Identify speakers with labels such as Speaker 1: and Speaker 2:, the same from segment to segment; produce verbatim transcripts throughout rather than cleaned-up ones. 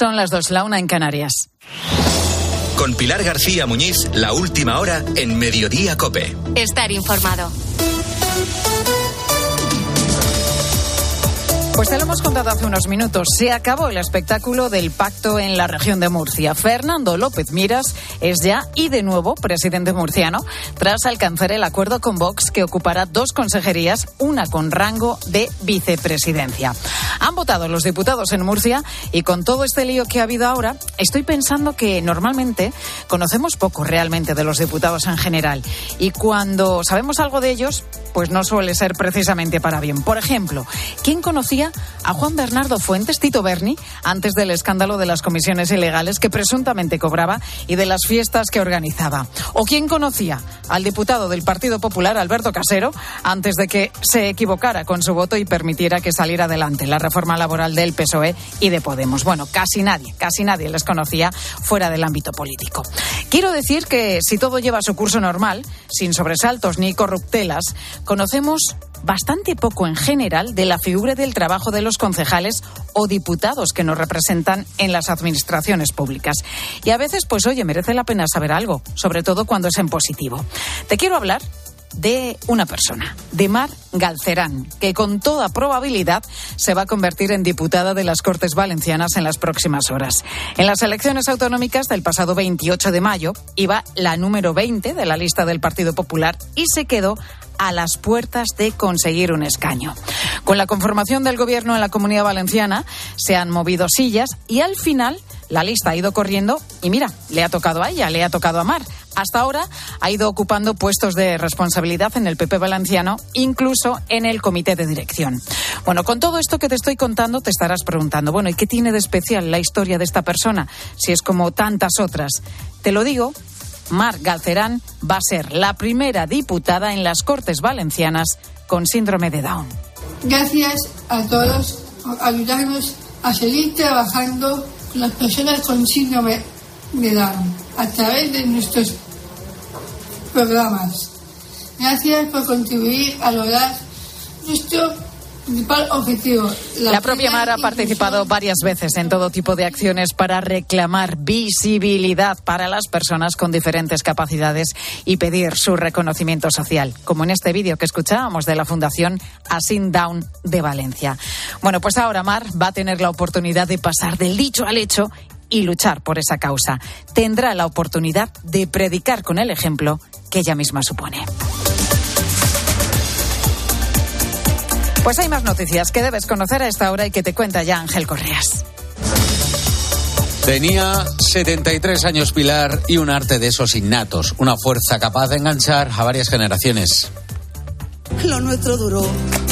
Speaker 1: Son las dos, la una en Canarias.
Speaker 2: Con Pilar García Muñiz, la última hora en Mediodía COPE.
Speaker 3: Estar informado.
Speaker 1: Pues te lo hemos contado hace unos minutos. Se acabó el espectáculo del pacto en la región de Murcia. Fernando López Miras es ya y de nuevo presidente murciano tras alcanzar el acuerdo con Vox que ocupará dos consejerías, una con rango de vicepresidencia. Han votado los diputados en Murcia y con todo este lío que ha habido ahora, estoy pensando que normalmente conocemos poco realmente de los diputados en general y cuando sabemos algo de ellos, pues no suele ser precisamente para bien. Por ejemplo, ¿quién conocía a Juan Bernardo Fuentes, Tito Berni, antes del escándalo de las comisiones ilegales que presuntamente cobraba y de las fiestas que organizaba? ¿O quién conocía al diputado del Partido Popular, Alberto Casero, antes de que se equivocara con su voto y permitiera que saliera adelante la reforma laboral del P S O E y de Podemos? Bueno, casi nadie, casi nadie les conocía fuera del ámbito político. Quiero decir que si todo lleva su curso normal, sin sobresaltos ni corruptelas, conocemos bastante poco en general de la figura del trabajo de los concejales o diputados que nos representan en las administraciones públicas. Y a veces, pues oye, merece la pena saber algo, sobre todo cuando es en positivo. Te quiero hablar de una persona, de Mar Galcerán, que con toda probabilidad se va a convertir en diputada de las Cortes Valencianas en las próximas horas. En las elecciones autonómicas del pasado veintiocho de mayo iba la número veinte de la lista del Partido Popular y se quedó a las puertas de conseguir un escaño. Con la conformación del gobierno en la Comunidad Valenciana se han movido sillas y al final la lista ha ido corriendo y mira, le ha tocado a ella, le ha tocado a Mar. Hasta ahora ha ido ocupando puestos de responsabilidad en el P P valenciano, incluso en el comité de dirección. Bueno, con todo esto que te estoy contando te estarás preguntando, bueno, ¿y qué tiene de especial la historia de esta persona si es como tantas otras? Te lo digo, Mar Galcerán va a ser la primera diputada en las Cortes Valencianas con síndrome de Down.
Speaker 4: Gracias a todos por ayudarnos a seguir trabajando con las personas con síndrome de Down a través de nuestros programas. Gracias por contribuir a lograr nuestro principal objetivo.
Speaker 1: La, la propia Mar ha participado varias veces en todo tipo de acciones para reclamar visibilidad para las personas con diferentes capacidades y pedir su reconocimiento social, como en este vídeo que escuchábamos de la Fundación Asin Down de Valencia. Bueno, pues ahora Mar va a tener la oportunidad de pasar del dicho al hecho y luchar por esa causa. Tendrá la oportunidad de predicar con el ejemplo que ella misma supone. Pues hay más noticias que debes conocer a esta hora y que te cuenta ya Ángel Correas.
Speaker 5: Tenía setenta y tres años Pilar y un arte de esos innatos, una fuerza capaz de enganchar a varias generaciones.
Speaker 6: Lo nuestro duró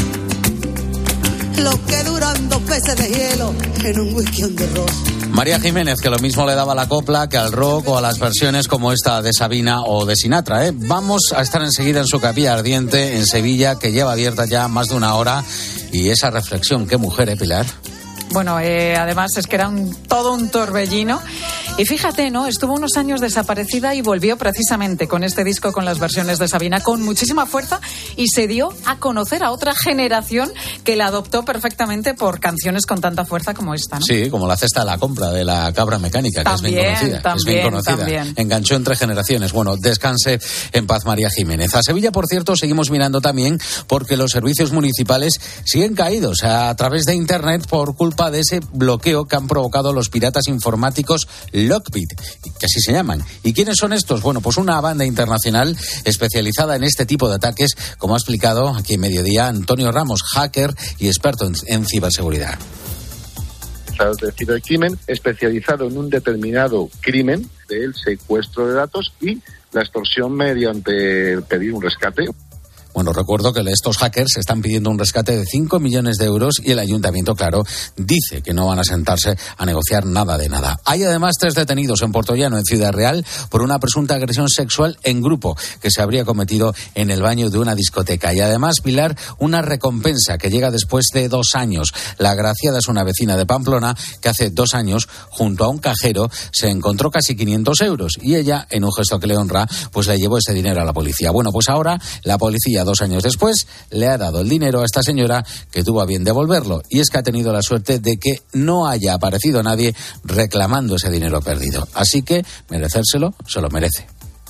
Speaker 6: lo que duran dos peces de hielo en un whisky on the road.
Speaker 5: María Jiménez, que lo mismo le daba la copla que al rock o a las versiones como esta de Sabina o de Sinatra, ¿eh? Vamos a estar enseguida en su capilla ardiente en Sevilla, que lleva abierta ya más de una hora. Y esa reflexión, qué mujer, ¿eh, Pilar?
Speaker 1: Bueno, eh, además es que era un, todo un torbellino. Y fíjate, ¿no? Estuvo unos años desaparecida y volvió precisamente con este disco, con las versiones de Sabina, con muchísima fuerza y se dio a conocer a otra generación que la adoptó perfectamente por canciones con tanta fuerza como esta, ¿no?
Speaker 5: Sí, como la cesta de la compra de la cabra mecánica, que
Speaker 1: también,
Speaker 5: es bien conocida.
Speaker 1: También,
Speaker 5: es bien conocida.
Speaker 1: También.
Speaker 5: Enganchó entre generaciones. Bueno, descanse en paz María Jiménez. A Sevilla, por cierto, seguimos mirando también porque los servicios municipales siguen caídos a través de Internet por culpa de ese bloqueo que han provocado los piratas informáticos Lockbit, que así se llaman. ¿Y quiénes son estos? Bueno, pues una banda internacional especializada en este tipo de ataques, como ha explicado aquí en Mediodía Antonio Ramos, hacker y experto en, en ciberseguridad.
Speaker 7: De cibercrimen especializado en un determinado crimen, del secuestro de datos y la extorsión mediante pedir un rescate.
Speaker 5: Bueno, recuerdo que estos hackers están pidiendo un rescate de cinco millones de euros y el ayuntamiento, claro, dice que no van a sentarse a negociar nada de nada. Hay además tres detenidos en Puertollano, en Ciudad Real, por una presunta agresión sexual en grupo que se habría cometido en el baño de una discoteca. Y además, Pilar, una recompensa que llega después de dos años. La agraciada es una vecina de Pamplona que hace dos años, junto a un cajero, se encontró casi quinientos euros y ella, en un gesto que le honra, pues le llevó ese dinero a la policía. Bueno, pues ahora la policía dos años después, le ha dado el dinero a esta señora que tuvo a bien devolverlo. Y es que ha tenido la suerte de que no haya aparecido nadie reclamando ese dinero perdido. Así que merecérselo, se lo merece.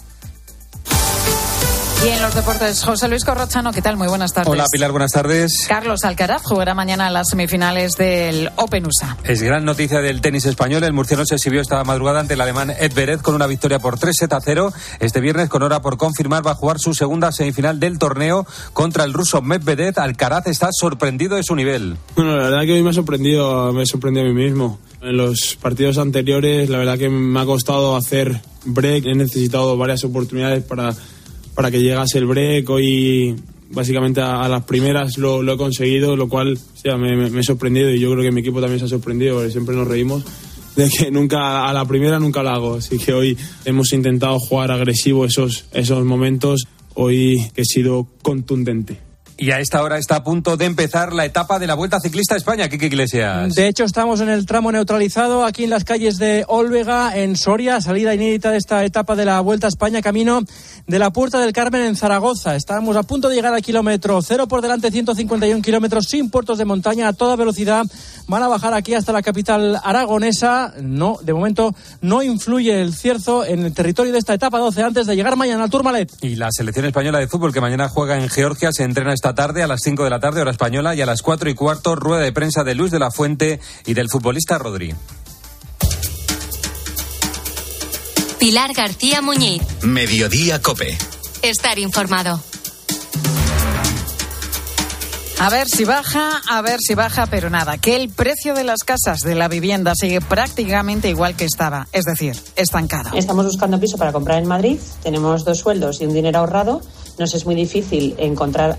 Speaker 1: Y en los deportes, José Luis Corrochano, ¿qué tal? Muy buenas tardes.
Speaker 3: Hola, Pilar, buenas tardes.
Speaker 1: Carlos Alcaraz jugará mañana las semifinales del Open U S A.
Speaker 3: Es gran noticia del tenis español. El murciano se exhibió esta madrugada ante el alemán Ed Vered con una victoria por tres sets a cero. Este viernes, con hora por confirmar, va a jugar su segunda semifinal del torneo contra el ruso Medvedev. Alcaraz está sorprendido de su nivel.
Speaker 8: Bueno, la verdad que hoy me ha sorprendido, me ha sorprendido a mí mismo. En los partidos anteriores, la verdad que me ha costado hacer break. He necesitado varias oportunidades para... para que llegase el break. Hoy básicamente a, a las primeras lo, lo he conseguido, lo cual o sea, me, me, me he sorprendido, y yo creo que mi equipo también se ha sorprendido, porque siempre nos reímos de que nunca a la primera nunca lo hago, así que hoy hemos intentado jugar agresivo esos, esos momentos, hoy que he sido contundente.
Speaker 3: Y a esta hora está a punto de empezar la etapa de la Vuelta Ciclista a España. Quique Iglesias.
Speaker 9: De hecho, estamos en el tramo neutralizado, aquí en las calles de Olvega, en Soria, salida inédita de esta etapa de la Vuelta a España, camino de la Puerta del Carmen en Zaragoza. Estamos a punto de llegar al kilómetro cero, por delante ciento cincuenta y uno kilómetros sin puertos de montaña, a toda velocidad. Van a bajar aquí hasta la capital aragonesa. No, de momento no influye el cierzo en el territorio de esta etapa doce antes de llegar mañana al Tourmalet.
Speaker 3: Y la selección española de fútbol, que mañana juega en Georgia, se entrena esta tarde a las cinco de la tarde, hora española, y a las cuatro y cuarto, rueda de prensa de Luis de la Fuente y del futbolista Rodri.
Speaker 10: Pilar García Muñiz.
Speaker 2: Mediodía COPE.
Speaker 10: Estar informado.
Speaker 1: A ver si baja, a ver si baja, pero nada, que el precio de las casas, de la vivienda, sigue prácticamente igual que estaba, es decir, estancada.
Speaker 11: Estamos buscando piso para comprar en Madrid, tenemos dos sueldos y un dinero ahorrado, nos es muy difícil encontrar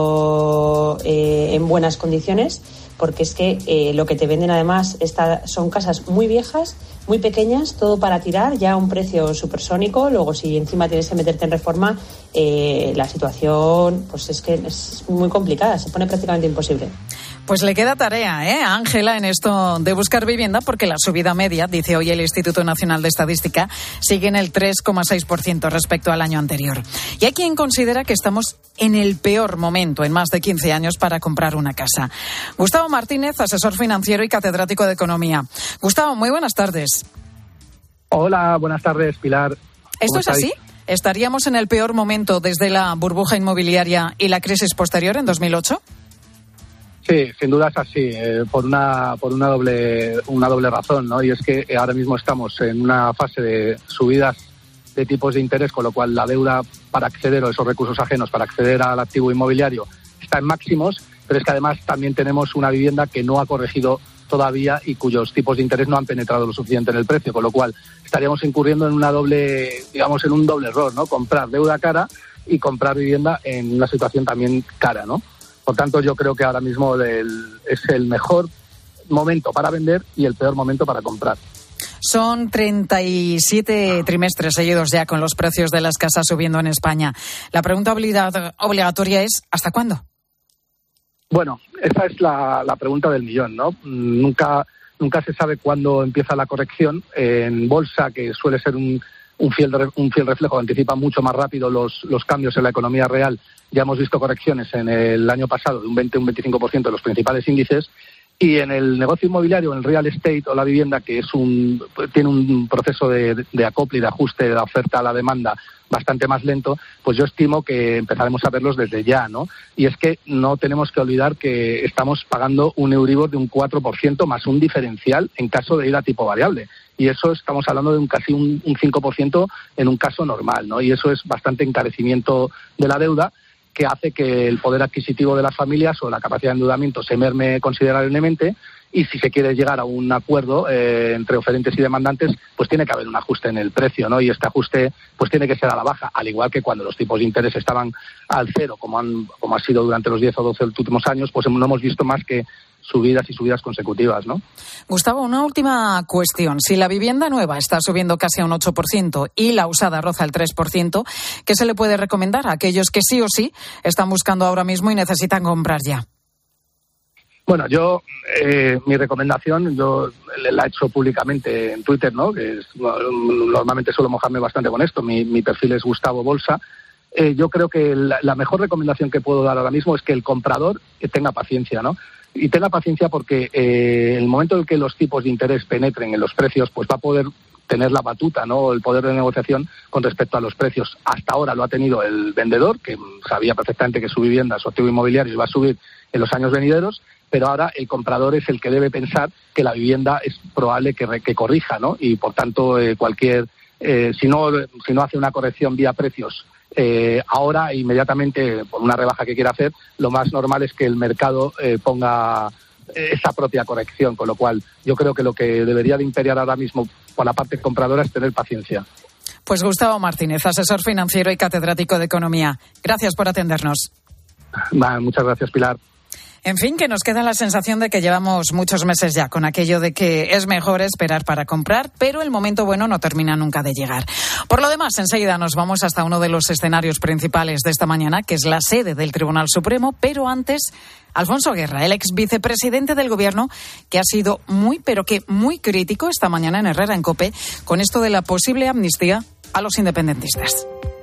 Speaker 11: algo eh, en buenas condiciones, porque es que eh, lo que te venden además está, son casas muy viejas, muy pequeñas, todo para tirar, ya a un precio supersónico. Luego, si encima tienes que meterte en reforma, eh, la situación pues es que es muy complicada, se pone prácticamente imposible.
Speaker 1: Pues le queda tarea, ¿eh?, a Ángela en esto de buscar vivienda, porque la subida media, dice hoy el Instituto Nacional de Estadística, sigue en el tres coma seis por ciento respecto al año anterior. Y hay quien considera que estamos en el peor momento en más de quince años para comprar una casa. Gustavo Martínez, asesor financiero y catedrático de Economía. Gustavo, muy buenas tardes.
Speaker 12: Hola, buenas tardes, Pilar.
Speaker 1: ¿Esto es así? ¿Estaríamos en el peor momento desde la burbuja inmobiliaria y la crisis posterior en dos mil ocho?
Speaker 12: Sí, sin duda es así, eh, por una por una doble una doble razón, ¿no? Y es que ahora mismo estamos en una fase de subidas de tipos de interés, con lo cual la deuda para acceder, o esos recursos ajenos para acceder al activo inmobiliario, está en máximos, pero es que además también tenemos una vivienda que no ha corregido todavía y cuyos tipos de interés no han penetrado lo suficiente en el precio, con lo cual estaríamos incurriendo en una doble, digamos, en un doble error, ¿no? Comprar deuda cara y comprar vivienda en una situación también cara, ¿no? Por tanto, yo creo que ahora mismo el, es el mejor momento para vender y el peor momento para comprar.
Speaker 1: Son treinta y siete trimestres seguidos ya con los precios de las casas subiendo en España. La pregunta obligatoria es, ¿hasta cuándo?
Speaker 12: Bueno, esa es la, la pregunta del millón, ¿no? Nunca, nunca se sabe cuándo empieza la corrección. En bolsa, que suele ser un, un, fiel, un fiel reflejo, anticipa mucho más rápido los, los cambios en la economía real. Ya hemos visto correcciones en el año pasado de un veinte a un veinticinco por ciento de los principales índices. Y en el negocio inmobiliario, en el real estate o la vivienda, que es un tiene un proceso de, de acople y de ajuste de la oferta a la demanda bastante más lento, pues yo estimo que empezaremos a verlos desde ya, ¿no? Y es que no tenemos que olvidar que estamos pagando un Euribor de un cuatro por ciento más un diferencial en caso de ir a tipo variable. Y eso estamos hablando de un casi un, un cinco por ciento en un caso normal, ¿no? Y eso es bastante encarecimiento de la deuda, que hace que el poder adquisitivo de las familias o la capacidad de endeudamiento se merme considerablemente, y si se quiere llegar a un acuerdo eh, entre oferentes y demandantes, pues tiene que haber un ajuste en el precio, ¿no? Y este ajuste pues tiene que ser a la baja, al igual que cuando los tipos de interés estaban al cero, como han como ha sido durante los diez o doce últimos años, pues no hemos visto más que subidas y subidas consecutivas, ¿no?
Speaker 1: Gustavo, una última cuestión. Si la vivienda nueva está subiendo casi a un ocho por ciento y la usada roza el tres por ciento, ¿qué se le puede recomendar a aquellos que sí o sí están buscando ahora mismo y necesitan comprar ya?
Speaker 12: Bueno, yo, eh, mi recomendación, yo la he hecho públicamente en Twitter, ¿no? Que es, normalmente suelo mojarme bastante con esto. Mi, mi perfil es Gustavo Bolsa. eh, yo creo que la, la mejor recomendación que puedo dar ahora mismo es que el comprador eh, tenga paciencia, ¿no? Y tenga paciencia porque eh, el momento en el que los tipos de interés penetren en los precios, pues va a poder tener la batuta, ¿no? El poder de negociación con respecto a los precios. Hasta ahora lo ha tenido el vendedor, que sabía perfectamente que su vivienda, su activo inmobiliario iba a subir en los años venideros, pero ahora el comprador es el que debe pensar que la vivienda es probable que, que corrija, ¿no? Y por tanto eh, cualquier eh, si no si no hace una corrección vía precios eh, ahora inmediatamente por una rebaja que quiera hacer, lo más normal es que el mercado eh, ponga esa propia corrección, con lo cual yo creo que lo que debería de imperiar ahora mismo por la parte compradora es tener paciencia.
Speaker 1: Pues Gustavo Martínez, asesor financiero y catedrático de Economía. Gracias por atendernos.
Speaker 12: Va, muchas gracias, Pilar.
Speaker 1: En fin, que nos queda la sensación de que llevamos muchos meses ya con aquello de que es mejor esperar para comprar, pero el momento bueno no termina nunca de llegar. Por lo demás, enseguida nos vamos hasta uno de los escenarios principales de esta mañana, que es la sede del Tribunal Supremo, pero antes, Alfonso Guerra, el ex vicepresidente del Gobierno, que ha sido muy, pero que muy crítico esta mañana en Herrera en COPE con esto de la posible amnistía a los independentistas.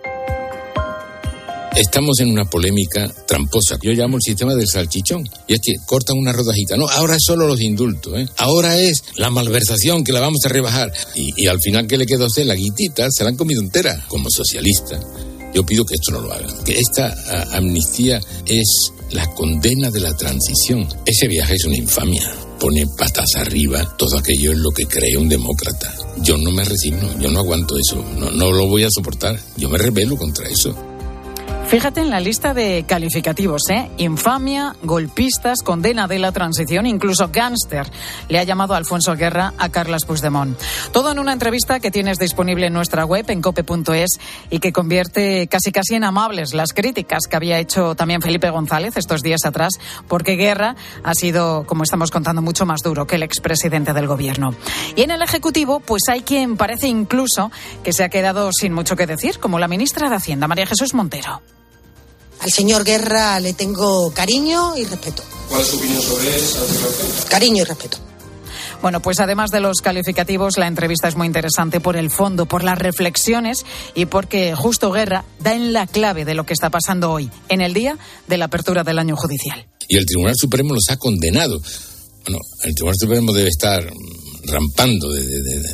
Speaker 13: Estamos en una polémica tramposa. Yo llamo el sistema del salchichón. Y es que cortan una rodajita. No, ahora es solo los indultos, ¿eh? Ahora es la malversación que la vamos a rebajar. Y, y al final, ¿qué le quedó a usted? La guitita se la han comido entera. Como socialista, yo pido que esto no lo hagan. Que esta a, amnistía es la condena de la transición. Ese viaje es una infamia. Pone patas arriba todo aquello en lo que cree un demócrata. Yo no me resigno, yo no aguanto eso. No, no lo voy a soportar. Yo me rebelo contra eso.
Speaker 1: Fíjate en la lista de calificativos, ¿eh? Infamia, golpistas, condena de la transición, incluso gángster. Le ha llamado Alfonso Guerra a Carles Puigdemont. Todo en una entrevista que tienes disponible en nuestra web, en cope punto es, y que convierte casi casi en amables las críticas que había hecho también Felipe González estos días atrás, porque Guerra ha sido, como estamos contando, mucho más duro que el expresidente del Gobierno. Y en el Ejecutivo, pues hay quien parece incluso que se ha quedado sin mucho que decir, como la ministra de Hacienda, María Jesús Montero.
Speaker 14: Al señor Guerra le tengo cariño y respeto.
Speaker 15: ¿Cuál es su opinión sobre esa declaración?
Speaker 14: Cariño y respeto.
Speaker 1: Bueno, pues además de los calificativos, la entrevista es muy interesante por el fondo, por las reflexiones y porque justo Guerra da en la clave de lo que está pasando hoy, en el día de la apertura del año judicial.
Speaker 13: Y el Tribunal Supremo los ha condenado. Bueno, el Tribunal Supremo debe estar rampando de, de, de,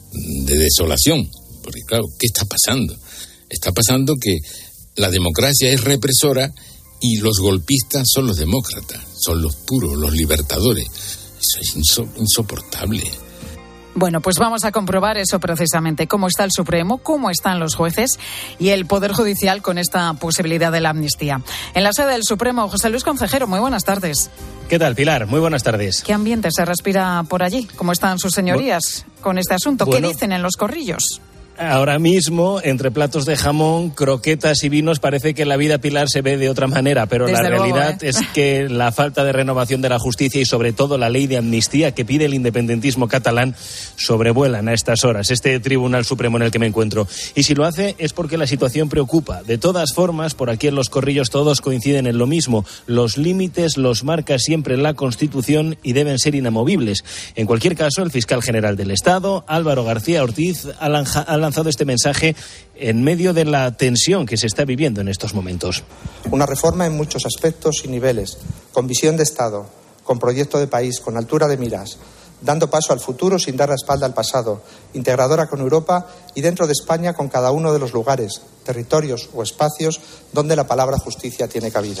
Speaker 13: de desolación, porque claro, ¿qué está pasando? Está pasando que la democracia es represora y los golpistas son los demócratas, son los puros, los libertadores. Eso es inso- insoportable.
Speaker 1: Bueno, pues vamos a comprobar eso precisamente, cómo está el Supremo, cómo están los jueces y el Poder Judicial con esta posibilidad de la amnistía. En la sede del Supremo, José Luis Concejero, muy buenas tardes.
Speaker 16: ¿Qué tal, Pilar? Muy buenas tardes.
Speaker 1: ¿Qué ambiente se respira por allí? ¿Cómo están sus señorías con este asunto? Bueno, ¿qué dicen en los corrillos?
Speaker 16: Ahora mismo, entre platos de jamón, croquetas y vinos, parece que la vida, Pilar, se ve de otra manera, pero Desde la luego, realidad ¿eh? es que la falta de renovación de la justicia y sobre todo la ley de amnistía que pide el independentismo catalán sobrevuelan a estas horas este Tribunal Supremo en el que me encuentro. Y si lo hace es porque la situación preocupa. De todas formas, por aquí en los corrillos todos coinciden en lo mismo. Los límites los marca siempre la Constitución y deben ser inamovibles. En cualquier caso, el fiscal general del Estado, Álvaro García Ortiz, ha lanzado lanzado este mensaje en medio de la tensión que se está viviendo en estos momentos.
Speaker 17: Una reforma en muchos aspectos y niveles, con visión de Estado, con proyecto de país, con altura de miras, dando paso al futuro sin dar la espalda al pasado, integradora con Europa y dentro de España con cada uno de los lugares, territorios o espacios donde la palabra justicia tiene cabida.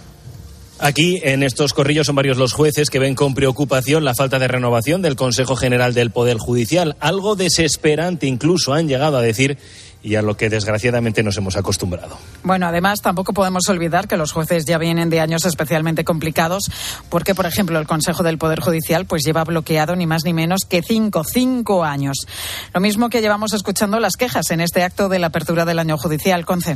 Speaker 16: Aquí, en estos corrillos, son varios los jueces que ven con preocupación la falta de renovación del Consejo General del Poder Judicial. Algo desesperante incluso han llegado a decir y a lo que desgraciadamente nos hemos acostumbrado.
Speaker 1: Bueno, además tampoco podemos olvidar que los jueces ya vienen de años especialmente complicados porque, por ejemplo, el Consejo del Poder Judicial pues lleva bloqueado ni más ni menos que cinco, cinco años. Lo mismo que llevamos escuchando las quejas en este acto de la apertura del año judicial. Conce.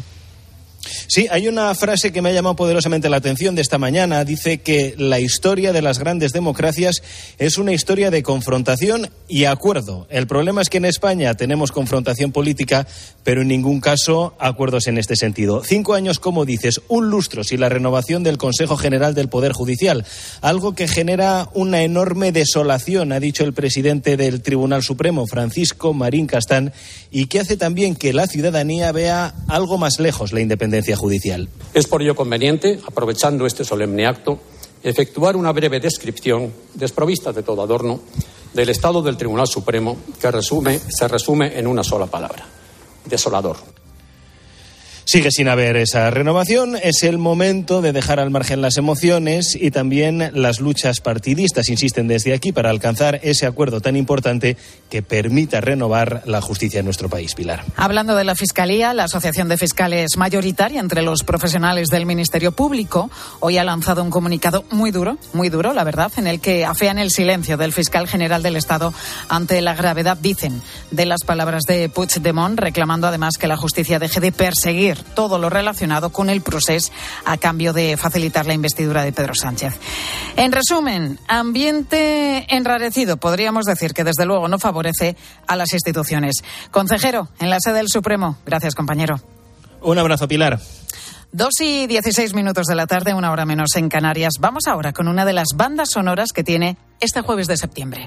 Speaker 16: Sí, hay una frase que me ha llamado poderosamente la atención de esta mañana. Dice que la historia de las grandes democracias es una historia de confrontación y acuerdo. El problema es que en España tenemos confrontación política, pero en ningún caso acuerdos en este sentido. Cinco años, como dices, un lustro sin la renovación del Consejo General del Poder Judicial. Algo que genera una enorme desolación, ha dicho el presidente del Tribunal Supremo, Francisco Marín Castán, y que hace también que la ciudadanía vea algo más lejos la independencia independencia judicial.
Speaker 18: Es por ello conveniente, aprovechando este solemne acto, efectuar una breve descripción, desprovista de todo adorno, del estado del Tribunal Supremo, que resume, se resume en una sola palabra: desolador.
Speaker 16: Sigue sin haber esa renovación. Es el momento de dejar al margen las emociones y también las luchas partidistas, insisten desde aquí, para alcanzar ese acuerdo tan importante que permita renovar la justicia en nuestro país. Pilar.
Speaker 1: Hablando de la Fiscalía, la Asociación de Fiscales mayoritaria entre los profesionales del Ministerio Público hoy ha lanzado un comunicado muy duro, muy duro, la verdad, en el que afean el silencio del fiscal general del Estado ante la gravedad, dicen, de las palabras de Puigdemont, reclamando además que la justicia deje de perseguir todo lo relacionado con el procés a cambio de facilitar la investidura de Pedro Sánchez. En resumen, ambiente enrarecido, podríamos decir, que desde luego no favorece a las instituciones. Consejero, en la sede del Supremo. Gracias, compañero.
Speaker 16: Un abrazo, Pilar.
Speaker 1: Dos y dieciséis minutos de la tarde, una hora menos en Canarias. Vamos ahora con una de las bandas sonoras que tiene este jueves de septiembre.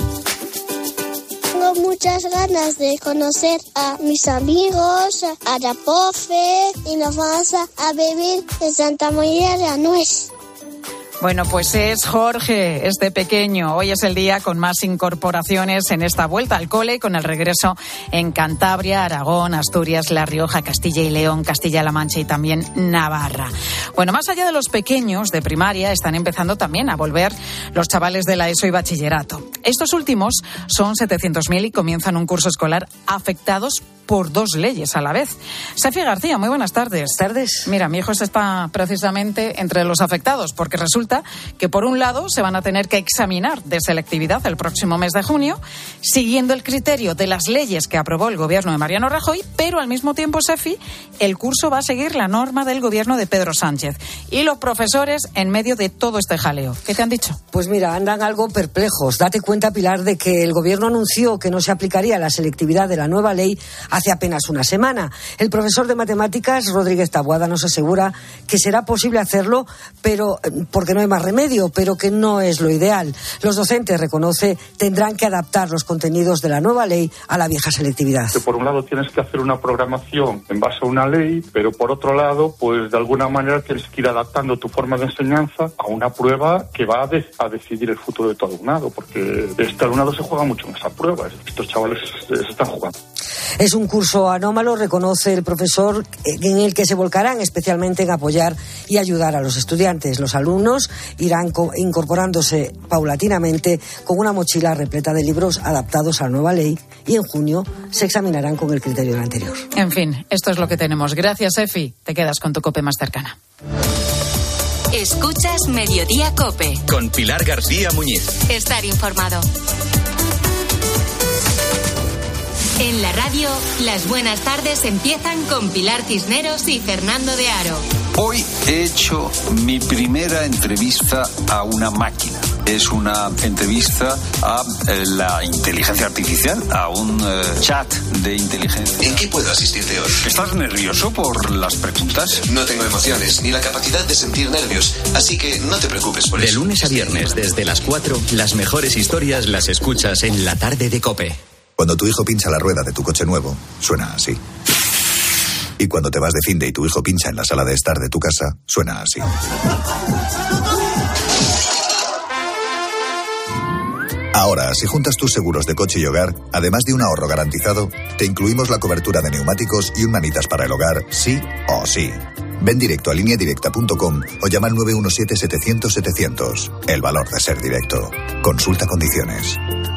Speaker 19: Tengo muchas ganas de conocer a mis amigos, a la profe, y nos vamos a, a vivir en Santa María de Anués.
Speaker 1: Bueno, pues es Jorge, este pequeño. Hoy es el día con más incorporaciones en esta vuelta al cole, con el regreso en Cantabria, Aragón, Asturias, La Rioja, Castilla y León, Castilla-La Mancha y también Navarra. Bueno, más allá de los pequeños de primaria, están empezando también a volver los chavales de la ESO y bachillerato. Estos últimos son setecientos mil y comienzan un curso escolar afectados por dos leyes a la vez. Sefi García, muy buenas tardes.
Speaker 20: Tardes.
Speaker 1: Mira, mi hijo está precisamente entre los afectados, porque resulta que por un lado se van a tener que examinar de selectividad el próximo mes de junio, siguiendo el criterio de las leyes que aprobó el gobierno de Mariano Rajoy, pero al mismo tiempo, Sefi, el curso va a seguir la norma del gobierno de Pedro Sánchez. Y los profesores en medio de todo este jaleo. ¿Qué te han dicho?
Speaker 20: Pues mira, andan algo perplejos. Date cuenta, Pilar, de que el gobierno anunció que no se aplicaría la selectividad de la nueva ley hace apenas una semana. El profesor de matemáticas, Rodríguez Taboada, nos asegura que será posible hacerlo, pero porque no hay más remedio, pero que no es lo ideal. Los docentes, reconoce, tendrán que adaptar los contenidos de la nueva ley a la vieja selectividad.
Speaker 21: Que por un lado tienes que hacer una programación en base a una ley, pero por otro lado, pues de alguna manera tienes que ir adaptando tu forma de enseñanza a una prueba que va a, de- a decidir el futuro de tu alumnado, porque este alumnado se juega mucho en esa prueba. Estos chavales se, se están jugando.
Speaker 20: Es un curso anómalo, reconoce el profesor, en el que se volcarán especialmente en apoyar y ayudar a los estudiantes. Los alumnos irán co- incorporándose paulatinamente con una mochila repleta de libros adaptados a la nueva ley y en junio se examinarán con el criterio del anterior.
Speaker 1: En fin, esto es lo que tenemos. Gracias, Efi. Te quedas con tu COPE más cercana.
Speaker 10: Escuchas Mediodía COPE.
Speaker 2: Con Pilar García Muñiz.
Speaker 10: Estar informado. En la radio, las buenas tardes empiezan con Pilar Cisneros y Fernando de Aro.
Speaker 22: Hoy he hecho mi primera entrevista a una máquina. Es una entrevista a eh, la inteligencia artificial, a un eh, chat de inteligencia.
Speaker 2: ¿En qué puedo asistirte hoy?
Speaker 22: ¿Estás nervioso por las preguntas?
Speaker 2: No tengo emociones ni la capacidad de sentir nervios, así que no te preocupes por
Speaker 23: De
Speaker 2: eso.
Speaker 23: De lunes a viernes, desde las cuatro, las mejores historias las escuchas en la tarde de COPE.
Speaker 24: Cuando tu hijo pincha la rueda de tu coche nuevo, suena así. Y cuando te vas de finde y tu hijo pincha en la sala de estar de tu casa, suena así. Ahora, si juntas tus seguros de coche y hogar, además de un ahorro garantizado, te incluimos la cobertura de neumáticos y un manitas para el hogar, sí o sí. Ven directo a línea directa punto com o llama al nueve uno siete, setecientos, setecientos. El valor de ser directo. Consulta condiciones.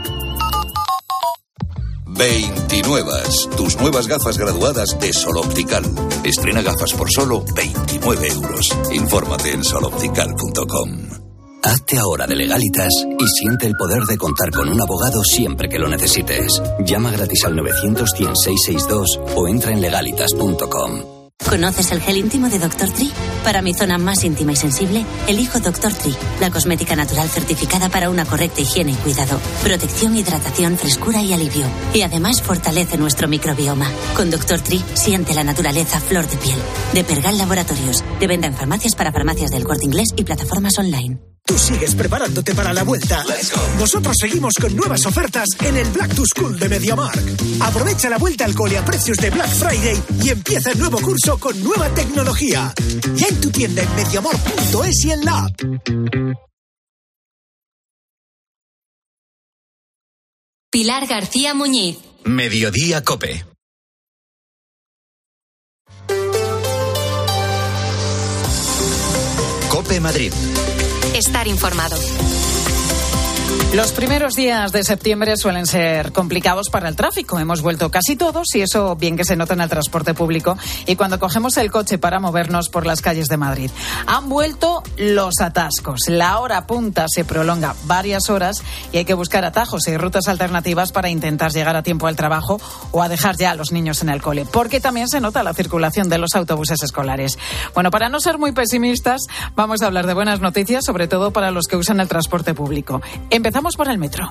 Speaker 25: veintinuevas, tus nuevas gafas graduadas de Sol Optical. Estrena gafas por solo veintinueve euros. Infórmate en sol optical punto com.
Speaker 23: Hazte ahora de Legalitas y siente el poder de contar con un abogado siempre que lo necesites. Llama gratis al novecientos, cien, seiscientos sesenta y dos o entra en legalitas punto com.
Speaker 26: ¿Conoces el gel íntimo de doctor Tree? Para mi zona más íntima y sensible, elijo doctor Tree, la cosmética natural certificada para una correcta higiene y cuidado. Protección, hidratación, frescura y alivio. Y además fortalece nuestro microbioma. Con doctor Tree, siente la naturaleza flor de piel. De Pergal Laboratorios. De venta en farmacias para farmacias del Corte Inglés y plataformas online.
Speaker 4: Tú sigues preparándote para la vuelta. Nosotros seguimos con nuevas ofertas en el Black to School de MediaMarkt. Aprovecha la vuelta al cole a precios de Black Friday y empieza el nuevo curso con nueva tecnología. Ya en tu tienda en mediamarkt punto es y en la app.
Speaker 10: Pilar García Muñiz.
Speaker 2: Mediodía COPE. COPE Madrid.
Speaker 10: Estar informado.
Speaker 1: Los primeros días de septiembre suelen ser complicados para el tráfico. Hemos vuelto casi todos y eso bien que se nota en el transporte público y cuando cogemos el coche para movernos por las calles de Madrid. Han vuelto los atascos. La hora punta se prolonga varias horas y hay que buscar atajos y rutas alternativas para intentar llegar a tiempo al trabajo o a dejar ya a los niños en el cole. Porque también se nota la circulación de los autobuses escolares. Bueno, para no ser muy pesimistas, vamos a hablar de buenas noticias, sobre todo para los que usan el transporte público. Empezamos por el metro.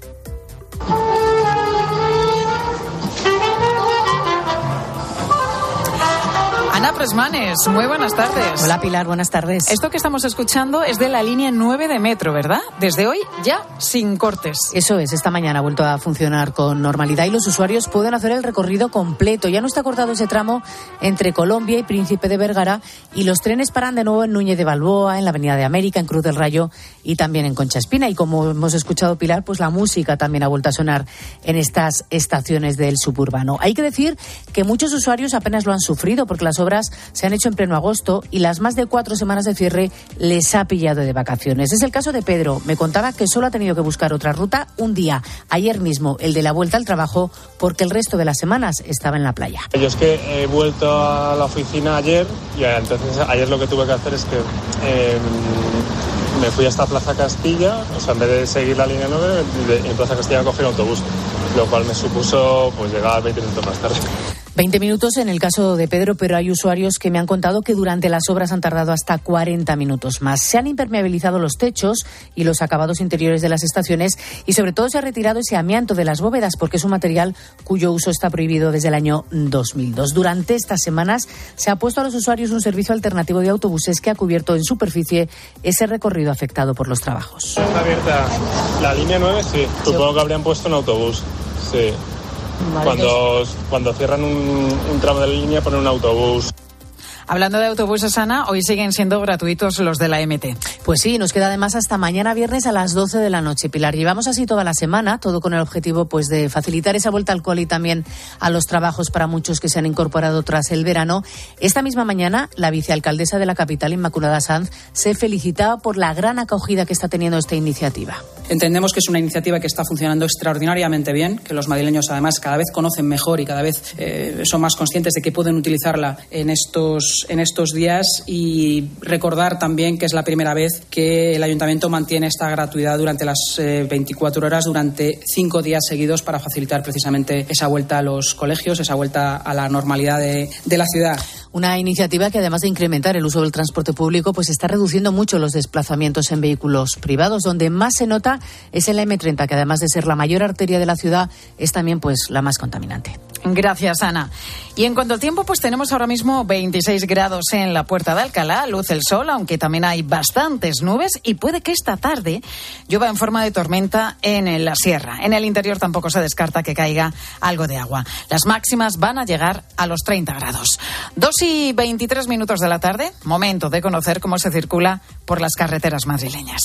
Speaker 1: Ana Presmanes, muy buenas tardes.
Speaker 5: Hola Pilar, buenas tardes.
Speaker 1: Esto que estamos escuchando es de la línea nueve de metro, ¿verdad? Desde hoy ya sin cortes.
Speaker 5: Eso es, esta mañana ha vuelto a funcionar con normalidad y los usuarios pueden hacer el recorrido completo. Ya no está cortado ese tramo entre Colombia y Príncipe de Vergara y los trenes paran de nuevo en Núñez de Balboa, en la Avenida de América, en Cruz del Rayo y también en Concha Espina. Y como hemos escuchado, Pilar, pues la música también ha vuelto a sonar en estas estaciones del suburbano. Hay que decir que muchos usuarios apenas lo han sufrido porque las obras se han hecho en pleno agosto y las más de cuatro semanas de cierre les ha pillado de vacaciones. Es el caso de Pedro. Me contaba que solo ha tenido que buscar otra ruta un día, ayer mismo, el de la vuelta al trabajo, porque el resto de las semanas estaba en la playa.
Speaker 6: Yo es que he vuelto a la oficina ayer y entonces ayer lo que tuve que hacer es que eh, me fui hasta Plaza Castilla, o sea, en vez de seguir la línea nueve, en Plaza Castilla cogí un autobús, lo cual me supuso pues llegar veinte minutos más tarde.
Speaker 5: veinte minutos en el caso de Pedro, pero hay usuarios que me han contado que durante las obras han tardado hasta cuarenta minutos más. Se han impermeabilizado los techos y los acabados interiores de las estaciones y sobre todo se ha retirado ese amianto de las bóvedas porque es un material cuyo uso está prohibido desde el año dos mil dos. Durante estas semanas se ha puesto a los usuarios un servicio alternativo de autobuses que ha cubierto en superficie ese recorrido afectado por los trabajos.
Speaker 6: Está abierta la línea nueve, sí. Supongo que habrían puesto un autobús, sí. Vale, cuando, cuando cierran un, un tramo de la línea ponen un autobús.
Speaker 1: Hablando de autobuses, Ana, hoy siguen siendo gratuitos los de la M T.
Speaker 5: Pues sí, nos queda además hasta mañana viernes a las doce de la noche, Pilar. Llevamos así toda la semana, todo con el objetivo pues de facilitar esa vuelta al cole y también a los trabajos para muchos que se han incorporado tras el verano. Esta misma mañana, la vicealcaldesa de la capital, Inmaculada Sanz, se felicitaba por la gran acogida que está teniendo esta iniciativa.
Speaker 7: Entendemos que es una iniciativa que está funcionando extraordinariamente bien, que los madrileños además cada vez conocen mejor y cada vez eh, son más conscientes de que pueden utilizarla en estos en estos días y recordar también que es la primera vez que el Ayuntamiento mantiene esta gratuidad durante las eh, veinticuatro horas, durante cinco días seguidos para facilitar precisamente esa vuelta a los colegios, esa vuelta a la normalidad de, de la ciudad.
Speaker 5: Una iniciativa que además de incrementar el uso del transporte público, pues está reduciendo mucho los desplazamientos en vehículos privados. Donde más se nota es en la eme treinta, que además de ser la mayor arteria de la ciudad, es también pues la más contaminante.
Speaker 1: Gracias, Ana. Y en cuanto al tiempo, pues tenemos ahora mismo veintiséis grados en la Puerta de Alcalá, luce el sol, aunque también hay bastantes nubes y puede que esta tarde llueva en forma de tormenta en la sierra. En el interior tampoco se descarta que caiga algo de agua. Las máximas van a llegar a los treinta grados. Dos y veintitrés minutos de la tarde, momento de conocer cómo se circula por las carreteras madrileñas.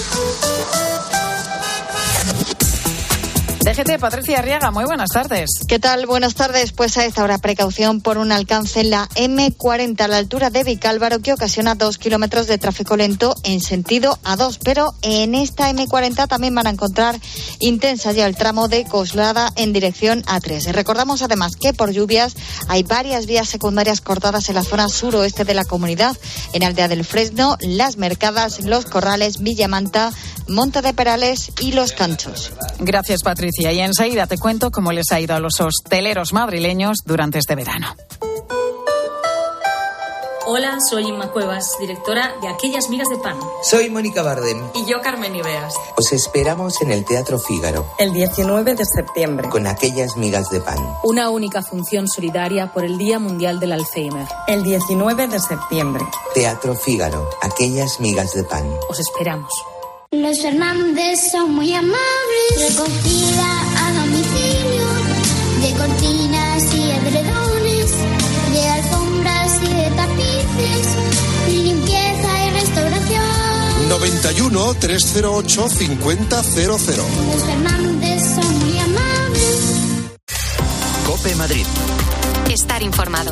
Speaker 1: D G T, Patricia Arriaga, muy buenas tardes.
Speaker 8: ¿Qué tal? Buenas tardes. Pues a esta hora precaución por un alcance en la eme cuarenta a la altura de Vicálvaro que ocasiona dos kilómetros de tráfico lento en sentido A dos. Pero en esta eme cuarenta también van a encontrar intensa ya el tramo de Coslada en dirección A tres. Recordamos además que por lluvias hay varias vías secundarias cortadas en la zona suroeste de la comunidad, en Aldea del Fresno, Las Mercadas, Los Corrales, Villamanta, Monte de Perales y Los Canchos.
Speaker 1: Gracias, Patricia. Y enseguida te cuento cómo les ha ido a los hosteleros madrileños durante este verano.
Speaker 3: Hola, soy Inma Cuevas, directora de Aquellas Migas de Pan.
Speaker 9: Soy Mónica Bardem.
Speaker 3: Y yo, Carmen Ibeas.
Speaker 9: Os esperamos en el Teatro Fígaro.
Speaker 3: El diecinueve de septiembre.
Speaker 9: Con Aquellas Migas de Pan.
Speaker 3: Una única función solidaria por el Día Mundial del Alzheimer. El diecinueve de septiembre.
Speaker 9: Teatro Fígaro. Aquellas Migas de Pan.
Speaker 3: Os esperamos.
Speaker 19: Los Fernández son muy amables. Recogida a domicilio de cortinas y edredones, de alfombras y de tapices, limpieza y restauración.
Speaker 11: noventa y uno, trescientos ocho, cincuenta cero cero.
Speaker 19: Los Fernández son muy amables.
Speaker 2: COPE Madrid.
Speaker 10: Estar informado.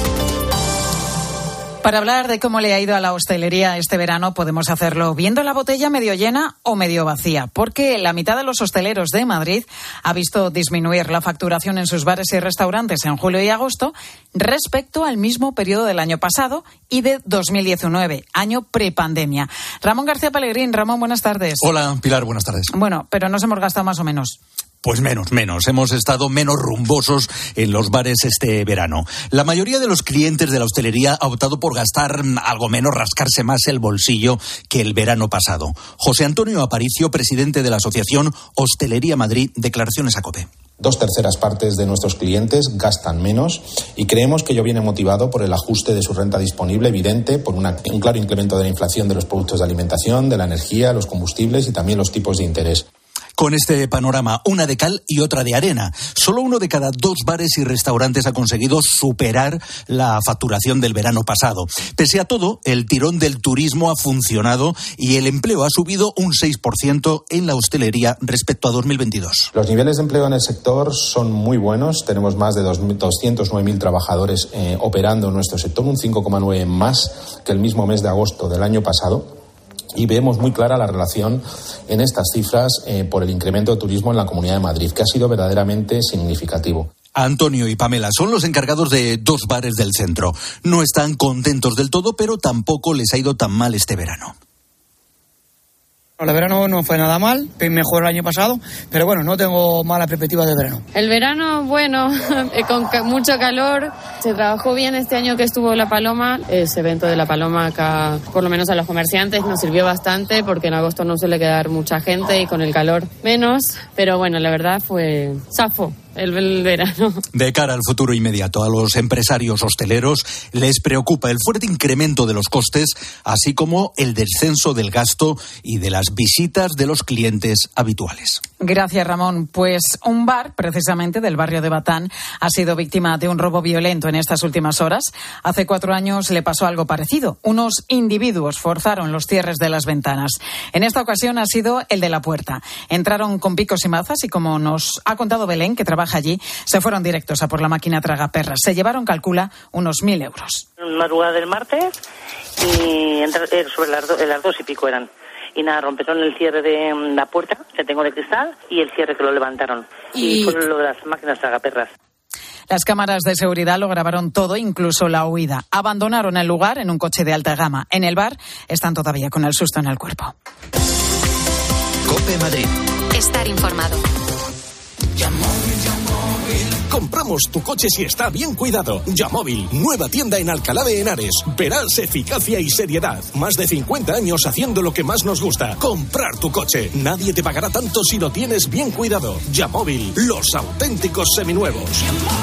Speaker 1: Para hablar de cómo le ha ido a la hostelería este verano, podemos hacerlo viendo la botella medio llena o medio vacía, porque la mitad de los hosteleros de Madrid ha visto disminuir la facturación en sus bares y restaurantes en julio y agosto respecto al mismo periodo del año pasado y de dos mil diecinueve, año prepandemia. Ramón García Pellegrín. Ramón, buenas tardes.
Speaker 12: Hola, Pilar, buenas tardes.
Speaker 1: Bueno, pero nos hemos gastado más o menos.
Speaker 12: Pues menos, menos. Hemos estado menos rumbosos en los bares este verano. La mayoría de los clientes de la hostelería ha optado por gastar algo menos, rascarse más el bolsillo que el verano pasado. José Antonio Aparicio, presidente de la Asociación Hostelería Madrid, declaraciones a COPE.
Speaker 14: Dos terceras partes de nuestros clientes gastan menos y creemos que ello viene motivado por el ajuste de su renta disponible evidente, por una, un claro incremento de la inflación de los productos de alimentación, de la energía, los combustibles y también los tipos de interés.
Speaker 12: Con este panorama, una de cal y otra de arena. Solo uno de cada dos bares y restaurantes ha conseguido superar la facturación del verano pasado. Pese a todo, el tirón del turismo ha funcionado y el empleo ha subido un seis por ciento en la hostelería respecto a dos mil veintidós.
Speaker 14: Los niveles de empleo en el sector son muy buenos. Tenemos más de doscientos nueve mil trabajadores eh, operando en nuestro sector, un cinco coma nueve más que el mismo mes de agosto del año pasado. Y vemos muy clara la relación en estas cifras eh, por el incremento de turismo en la Comunidad de Madrid, que ha sido verdaderamente significativo.
Speaker 12: Antonio y Pamela son los encargados de dos bares del centro. No están contentos del todo, pero tampoco les ha ido tan mal este verano.
Speaker 15: El verano no fue nada mal, mejor el año pasado, pero bueno, no tengo mala perspectiva de verano.
Speaker 27: El verano, bueno, con mucho calor, se trabajó bien este año que estuvo La Paloma. Ese evento de La Paloma acá, por lo menos a los comerciantes, nos sirvió bastante porque en agosto no suele quedar mucha gente y con el calor menos, pero bueno, la verdad fue zafo. El, el verano.
Speaker 12: De cara al futuro inmediato, a los empresarios hosteleros les preocupa el fuerte incremento de los costes, así como el descenso del gasto y de las visitas de los clientes habituales.
Speaker 1: Gracias, Ramón. Pues un bar, precisamente del barrio de Batán, ha sido víctima de un robo violento en estas últimas horas. Hace cuatro años le pasó algo parecido. Unos individuos forzaron los cierres de las ventanas. En esta ocasión ha sido el de la puerta. Entraron con picos y mazas y, como nos ha contado Belén, que trabaja allí, se fueron directos a por la máquina tragaperras. Se llevaron, calcula, unos mil euros.
Speaker 28: Madrugada del martes y entra, eh, sobre las, do, las dos y pico eran. Y nada, rompieron el cierre de la puerta, que tengo de cristal, y el cierre que lo levantaron. Y, y fue lo de las máquinas tragaperras.
Speaker 1: Las cámaras de seguridad lo grabaron todo, incluso la huida. Abandonaron el lugar en un coche de alta gama. En el bar están todavía con el susto en el cuerpo.
Speaker 2: COPE Madrid.
Speaker 10: Estar informado.
Speaker 29: Compramos tu coche si está bien cuidado. Yamóvil, nueva tienda en Alcalá de Henares. Verás eficacia y seriedad. Más de cincuenta años haciendo lo que más nos gusta. Comprar tu coche. Nadie te pagará tanto si lo tienes bien cuidado. Yamóvil, los auténticos seminuevos.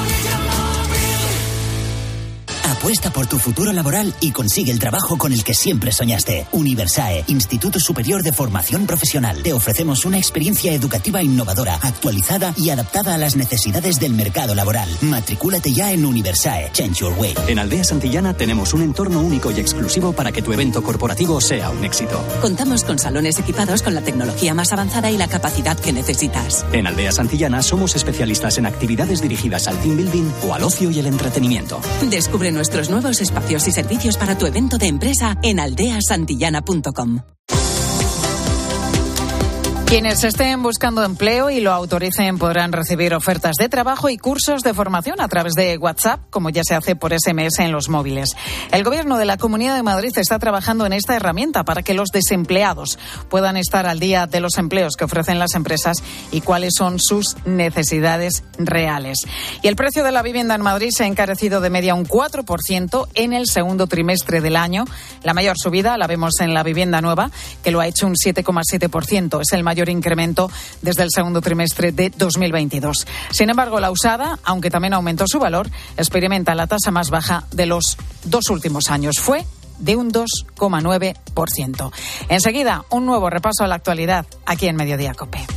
Speaker 30: Apuesta por tu futuro laboral y consigue el trabajo con el que siempre soñaste. Universae, Instituto Superior de Formación Profesional. Te ofrecemos una experiencia educativa innovadora, actualizada y adaptada a las necesidades del mercado laboral. Matricúlate ya en Universae. Change your way.
Speaker 31: En Aldea Santillana tenemos un entorno único y exclusivo para que tu evento corporativo sea un éxito.
Speaker 32: Contamos con salones equipados con la tecnología más avanzada y la capacidad que necesitas.
Speaker 31: En Aldea Santillana somos especialistas en actividades dirigidas al team building o al ocio y el entretenimiento.
Speaker 32: Descubre nuestros nuevos espacios y servicios para tu evento de empresa en aldea santillana punto com.
Speaker 1: Quienes estén buscando empleo y lo autoricen podrán recibir ofertas de trabajo y cursos de formación a través de WhatsApp, como ya se hace por ese eme ese en los móviles. El Gobierno de la Comunidad de Madrid está trabajando en esta herramienta para que los desempleados puedan estar al día de los empleos que ofrecen las empresas y cuáles son sus necesidades reales. Y el precio de la vivienda en Madrid se ha encarecido de media un cuatro por ciento en el segundo trimestre del año. La mayor subida la vemos en la vivienda nueva, que lo ha hecho un siete coma siete por ciento. Es el mayor incremento desde el segundo trimestre de dos mil veintidós. Sin embargo, la usada, aunque también aumentó su valor, experimenta la tasa más baja de los dos últimos años. Fue de un dos coma nueve por ciento. Enseguida, un nuevo repaso a la actualidad aquí en Mediodía COPE.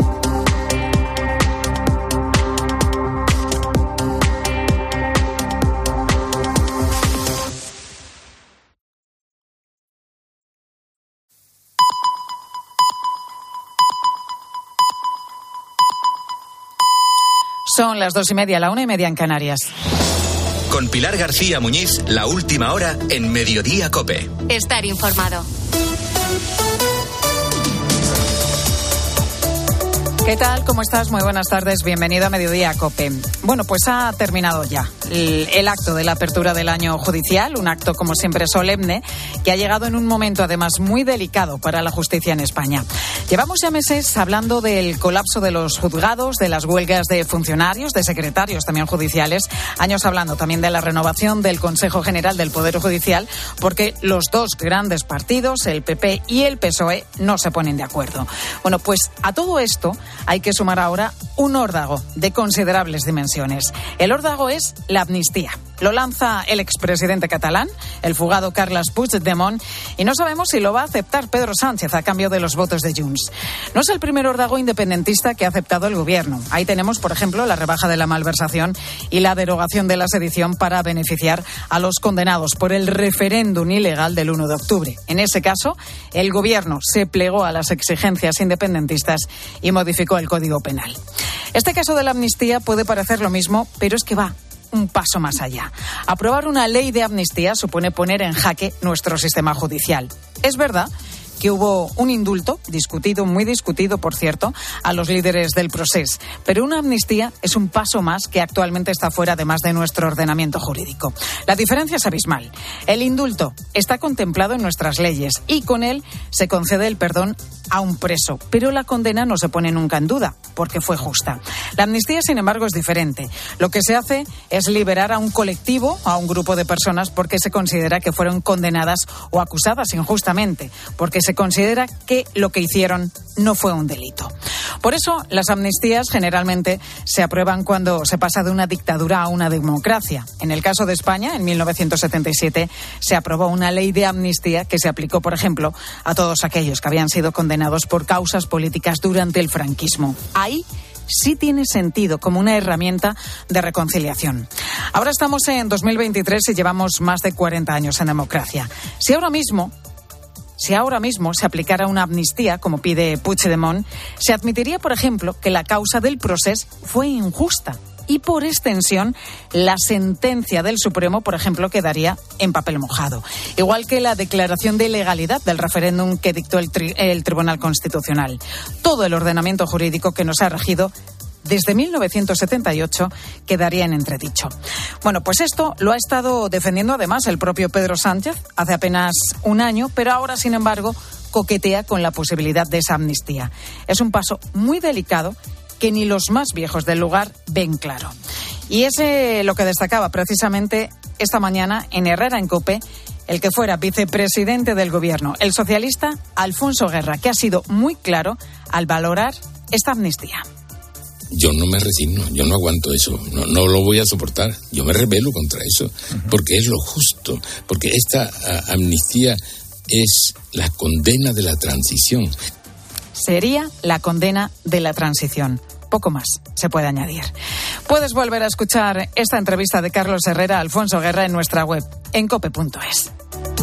Speaker 1: Son las dos y media, la una y media en Canarias.
Speaker 2: Con Pilar García Muñiz, la última hora en Mediodía COPE.
Speaker 10: Estar informado.
Speaker 1: ¿Qué tal? ¿Cómo estás? Muy buenas tardes. Bienvenido a Mediodía COPE. Bueno, pues ha terminado ya el, el acto de la apertura del año judicial, un acto como siempre solemne, que ha llegado en un momento además muy delicado para la justicia en España. Llevamos ya meses hablando del colapso de los juzgados, de las huelgas de funcionarios, de secretarios también judiciales, años hablando también de la renovación del Consejo General del Poder Judicial, porque los dos grandes partidos, el pe pe y el pe ese o e, no se ponen de acuerdo. Bueno, pues a todo esto hay que sumar ahora un órdago de considerables dimensiones. El órdago es la amnistía. Lo lanza el expresidente catalán, el fugado Carles Puigdemont, y no sabemos si lo va a aceptar Pedro Sánchez a cambio de los votos de Junts. No es el primer órdago independentista que ha aceptado el gobierno. Ahí tenemos, por ejemplo, la rebaja de la malversación y la derogación de la sedición para beneficiar a los condenados por el referéndum ilegal del uno de octubre. En ese caso, el gobierno se plegó a las exigencias independentistas y modificó el Código Penal. Este caso de la amnistía puede parecer lo mismo, pero es que va un paso más allá. Aprobar una ley de amnistía supone poner en jaque nuestro sistema judicial. Es verdad que hubo un indulto, discutido, muy discutido, por cierto, a los líderes del procés. Pero una amnistía es un paso más que actualmente está fuera además de nuestro ordenamiento jurídico. La diferencia es abismal. El indulto está contemplado en nuestras leyes y con él se concede el perdón a un preso, pero la condena no se pone nunca en duda, porque fue justa. La amnistía, sin embargo, es diferente. Lo que se hace es liberar a un colectivo, a un grupo de personas, porque se considera que fueron condenadas o acusadas injustamente, porque se considera que lo que hicieron no fue un delito. Por eso, las amnistías generalmente se aprueban cuando se pasa de una dictadura a una democracia. En el caso de España, en mil novecientos setenta y siete, se aprobó una ley de amnistía que se aplicó, por ejemplo, a todos aquellos que habían sido condenados por causas políticas durante el franquismo. Ahí sí tiene sentido como una herramienta de reconciliación. Ahora estamos en dos mil veintitrés y llevamos más de cuarenta años en democracia. Si ahora mismo Si ahora mismo se aplicara una amnistía, como pide Puigdemont, se admitiría, por ejemplo, que la causa del procés fue injusta y, por extensión, la sentencia del Supremo, por ejemplo, quedaría en papel mojado. Igual que la declaración de ilegalidad del referéndum que dictó el, tri- el Tribunal Constitucional. Todo el ordenamiento jurídico que nos ha regido desde mil novecientos setenta y ocho quedaría en entredicho. Bueno, pues esto lo ha estado defendiendo además el propio Pedro Sánchez hace apenas un año, pero ahora, sin embargo, coquetea con la posibilidad de esa amnistía. Es un paso muy delicado que ni los más viejos del lugar ven claro. Y es eh, lo que destacaba precisamente esta mañana en Herrera en COPE el que fuera vicepresidente del Gobierno, el socialista Alfonso Guerra, que ha sido muy claro al valorar esta amnistía.
Speaker 4: Yo no me resigno, yo no aguanto eso, no, no lo voy a soportar, yo me rebelo contra eso, porque es lo justo, porque esta a, amnistía es la condena de la transición.
Speaker 1: Sería la condena de la transición. Poco más se puede añadir. Puedes volver a escuchar esta entrevista de Carlos Herrera a Alfonso Guerra en nuestra web, en cope punto es.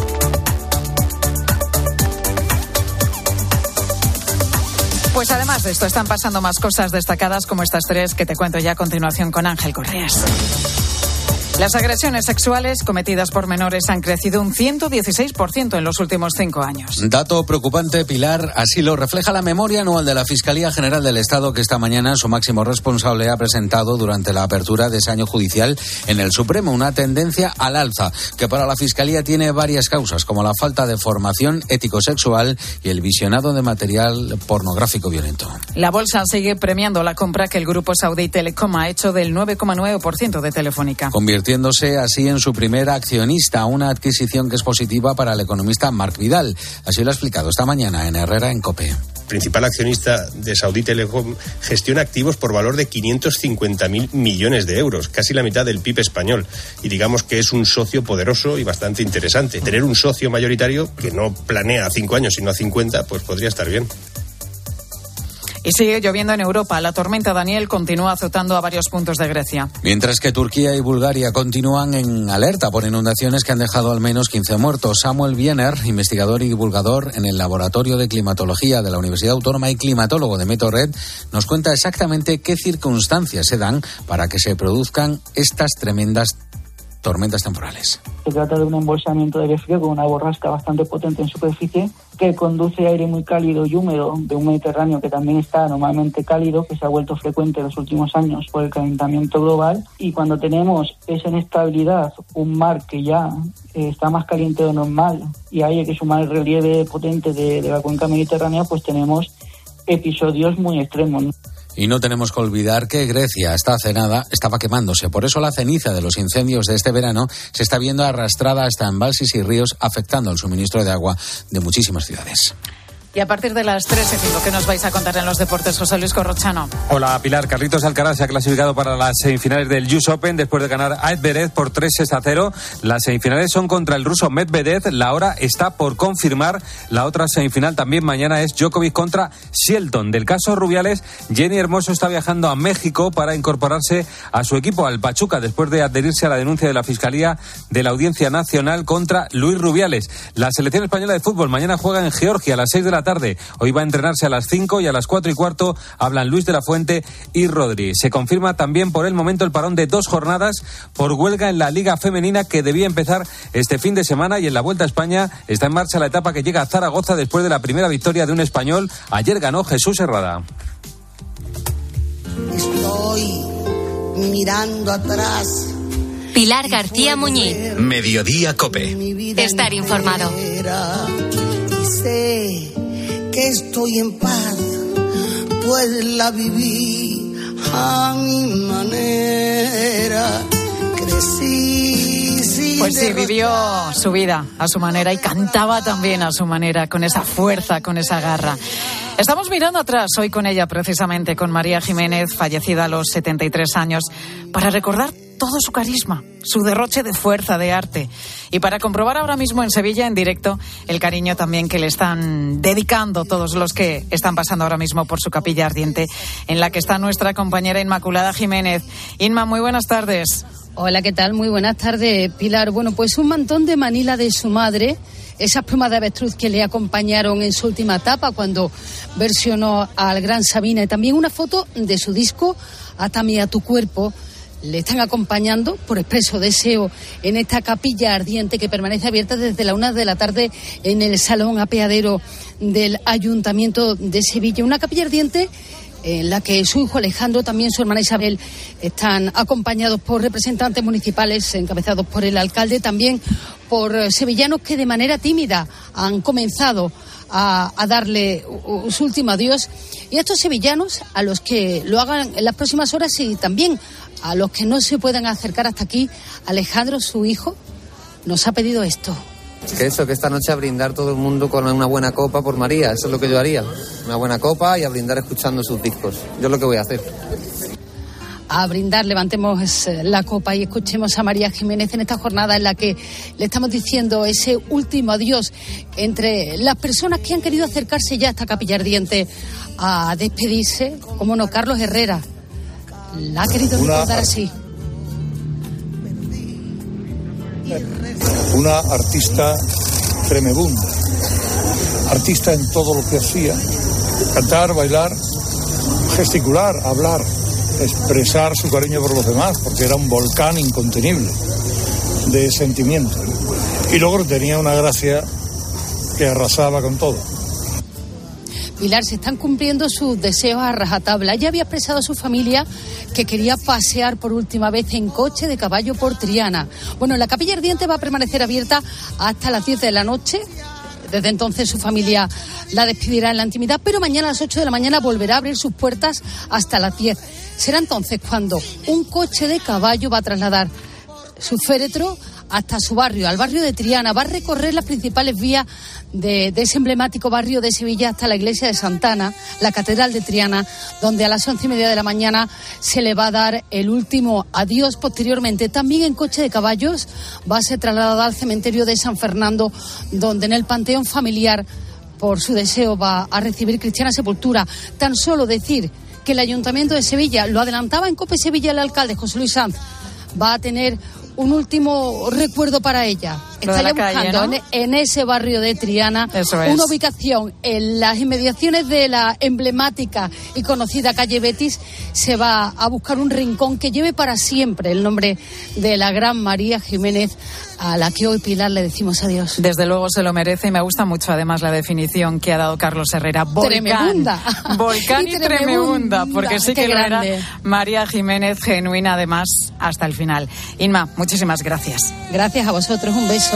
Speaker 1: Pues además de esto, están pasando más cosas destacadas como estas tres que te cuento ya a continuación con Ángel Correas. Las agresiones sexuales cometidas por menores han crecido un ciento dieciséis por ciento en los últimos cinco años.
Speaker 6: Dato preocupante, Pilar, así lo refleja la memoria anual de la Fiscalía General del Estado, que esta mañana su máximo responsable ha presentado durante la apertura de ese año judicial en el Supremo, una tendencia al alza que para la Fiscalía tiene varias causas, como la falta de formación ético-sexual y el visionado de material pornográfico violento.
Speaker 1: La bolsa sigue premiando la compra que el grupo saudí Telecom ha hecho del nueve coma nueve por ciento de Telefónica.
Speaker 6: Convirtiéndose así en su primera accionista, una adquisición que es positiva para el economista Marc Vidal. Así lo ha explicado esta mañana en Herrera en COPE.
Speaker 13: Principal accionista de Saudi Telecom, gestiona activos por valor de quinientos cincuenta mil millones de euros, casi la mitad del P I B español. Y digamos que es un socio poderoso y bastante interesante. Tener un socio mayoritario que no planea a cinco años sino a cincuenta, pues podría estar bien.
Speaker 1: Y sigue lloviendo en Europa. La tormenta Daniel continúa azotando a varios puntos de Grecia.
Speaker 6: Mientras que Turquía y Bulgaria continúan en alerta por inundaciones que han dejado al menos quince muertos. Samuel Biener, investigador y divulgador en el Laboratorio de Climatología de la Universidad Autónoma y climatólogo de Meteorred, nos cuenta exactamente qué circunstancias se dan para que se produzcan estas tremendas tormentas temporales.
Speaker 16: Se trata de un embolsamiento de aire frío con una borrasca bastante potente en superficie que conduce aire muy cálido y húmedo de un Mediterráneo que también está normalmente cálido, que se ha vuelto frecuente en los últimos años por el calentamiento global. Y cuando tenemos esa inestabilidad, un mar que ya eh, está más caliente de lo normal y hay que sumar el relieve potente de, de la cuenca mediterránea, pues tenemos episodios muy extremos, ¿no?
Speaker 6: Y no tenemos que olvidar que Grecia, esta hace nada, estaba quemándose. Por eso la ceniza de los incendios de este verano se está viendo arrastrada hasta embalses y ríos, afectando el suministro de agua de muchísimas ciudades.
Speaker 1: Y a partir de las tres y cinco, ¿qué nos vais a contar en los deportes, José Luis Corrochano?
Speaker 17: Hola, Pilar. Carlitos Alcaraz se ha clasificado para las semifinales del U S Open después de ganar a Edverev por tres sets a cero. Las semifinales son contra el ruso Medvedev. La hora está por confirmar. La otra semifinal también mañana es Djokovic contra Shelton. Del caso Rubiales, Jenny Hermoso está viajando a México para incorporarse a su equipo, al Pachuca, después de adherirse a la denuncia de la Fiscalía de la Audiencia Nacional contra Luis Rubiales. La selección española de fútbol mañana juega en Georgia a las seis de la tarde. Hoy va a entrenarse a las cinco y a las cuatro y cuarto hablan Luis de la Fuente y Rodri. Se confirma también por el momento el parón de dos jornadas por huelga en la Liga Femenina que debía empezar este fin de semana, y en la Vuelta a España está en marcha la etapa que llega a Zaragoza después de la primera victoria de un español. Ayer ganó Jesús Herrada.
Speaker 18: Estoy mirando atrás.
Speaker 10: Pilar García Muñiz.
Speaker 2: Mediodía COPE.
Speaker 10: Estar informado.
Speaker 18: Y sé que estoy en paz, pues la viví a mi manera. Crecí sin
Speaker 1: Pues sí, vivió su vida a su manera y cantaba también a su manera, con esa fuerza, con esa garra. Estamos mirando atrás hoy con ella, precisamente, con María Jiménez, fallecida a los setenta y tres años, para recordar todo su carisma, su derroche de fuerza, de arte, y para comprobar ahora mismo en Sevilla, en directo, el cariño también que le están dedicando todos los que están pasando ahora mismo por su capilla ardiente, en la que está nuestra compañera Inmaculada Jiménez. Inma, muy buenas tardes.
Speaker 20: Hola, ¿qué tal? Muy buenas tardes, Pilar. Bueno, pues un mantón de Manila de su madre, esas plumas de avestruz que le acompañaron en su última etapa cuando versionó al gran Sabina, y también una foto de su disco Atame a tu cuerpo, le están acompañando por expreso deseo en esta capilla ardiente que permanece abierta desde la una de la tarde en el salón apeadero del Ayuntamiento de Sevilla. Una capilla ardiente en la que su hijo Alejandro, también su hermana Isabel, están acompañados por representantes municipales encabezados por el alcalde, también por sevillanos que de manera tímida han comenzado a, a darle su último adiós, y a estos sevillanos, a los que lo hagan en las próximas horas, y también a los que no se puedan acercar hasta aquí, Alejandro, su hijo, nos ha pedido esto.
Speaker 21: Que eso, que esta noche a brindar todo el mundo con una buena copa por María, eso es lo que yo haría, una buena copa y a brindar escuchando sus discos, yo es lo que voy a hacer.
Speaker 20: A brindar, levantemos la copa y escuchemos a María Jiménez en esta jornada en la que le estamos diciendo ese último adiós entre las personas que han querido acercarse ya a esta capilla ardiente a despedirse, como no, Carlos Herrera la ha querido recordar así.
Speaker 22: Una artista tremebunda, artista en todo lo que hacía, cantar, bailar, gesticular, hablar, expresar su cariño por los demás, porque era un volcán incontenible de sentimientos. Y luego tenía una gracia que arrasaba con todo.
Speaker 20: Pilar, se están cumpliendo sus deseos a rajatabla. Ella había expresado a su familia que quería pasear por última vez en coche de caballo por Triana. Bueno, la Capilla Ardiente va a permanecer abierta hasta las diez de la noche. Desde entonces su familia la despedirá en la intimidad, pero mañana a las ocho de la mañana volverá a abrir sus puertas hasta las diez. Será entonces cuando un coche de caballo va a trasladar su féretro hasta su barrio, al barrio de Triana. Va a recorrer las principales vías de, de ese emblemático barrio de Sevilla hasta la iglesia de Santana, la catedral de Triana, donde a las once y media de la mañana se le va a dar el último adiós. Posteriormente, también en coche de caballos, va a ser trasladada al cementerio de San Fernando, donde en el panteón familiar, por su deseo, va a recibir cristiana sepultura. Tan solo decir que el Ayuntamiento de Sevilla, lo adelantaba en COPE Sevilla el alcalde José Luis Sanz, va a tener un último recuerdo para ella. Está ya buscando, ¿no?, en, en ese barrio de Triana una ubicación en las inmediaciones de la emblemática y conocida calle Betis. Se va a buscar un rincón que lleve para siempre el nombre de la gran María Jiménez, a la que hoy, Pilar, le decimos adiós.
Speaker 1: Desde luego se lo merece, y me gusta mucho además la definición que ha dado Carlos Herrera. Volcán,
Speaker 20: tremenda.
Speaker 1: Volcán y, y tremenda, porque sí que lo era María Jiménez, genuina además hasta el final. Inma, muchísimas gracias.
Speaker 20: Gracias a vosotros, un beso.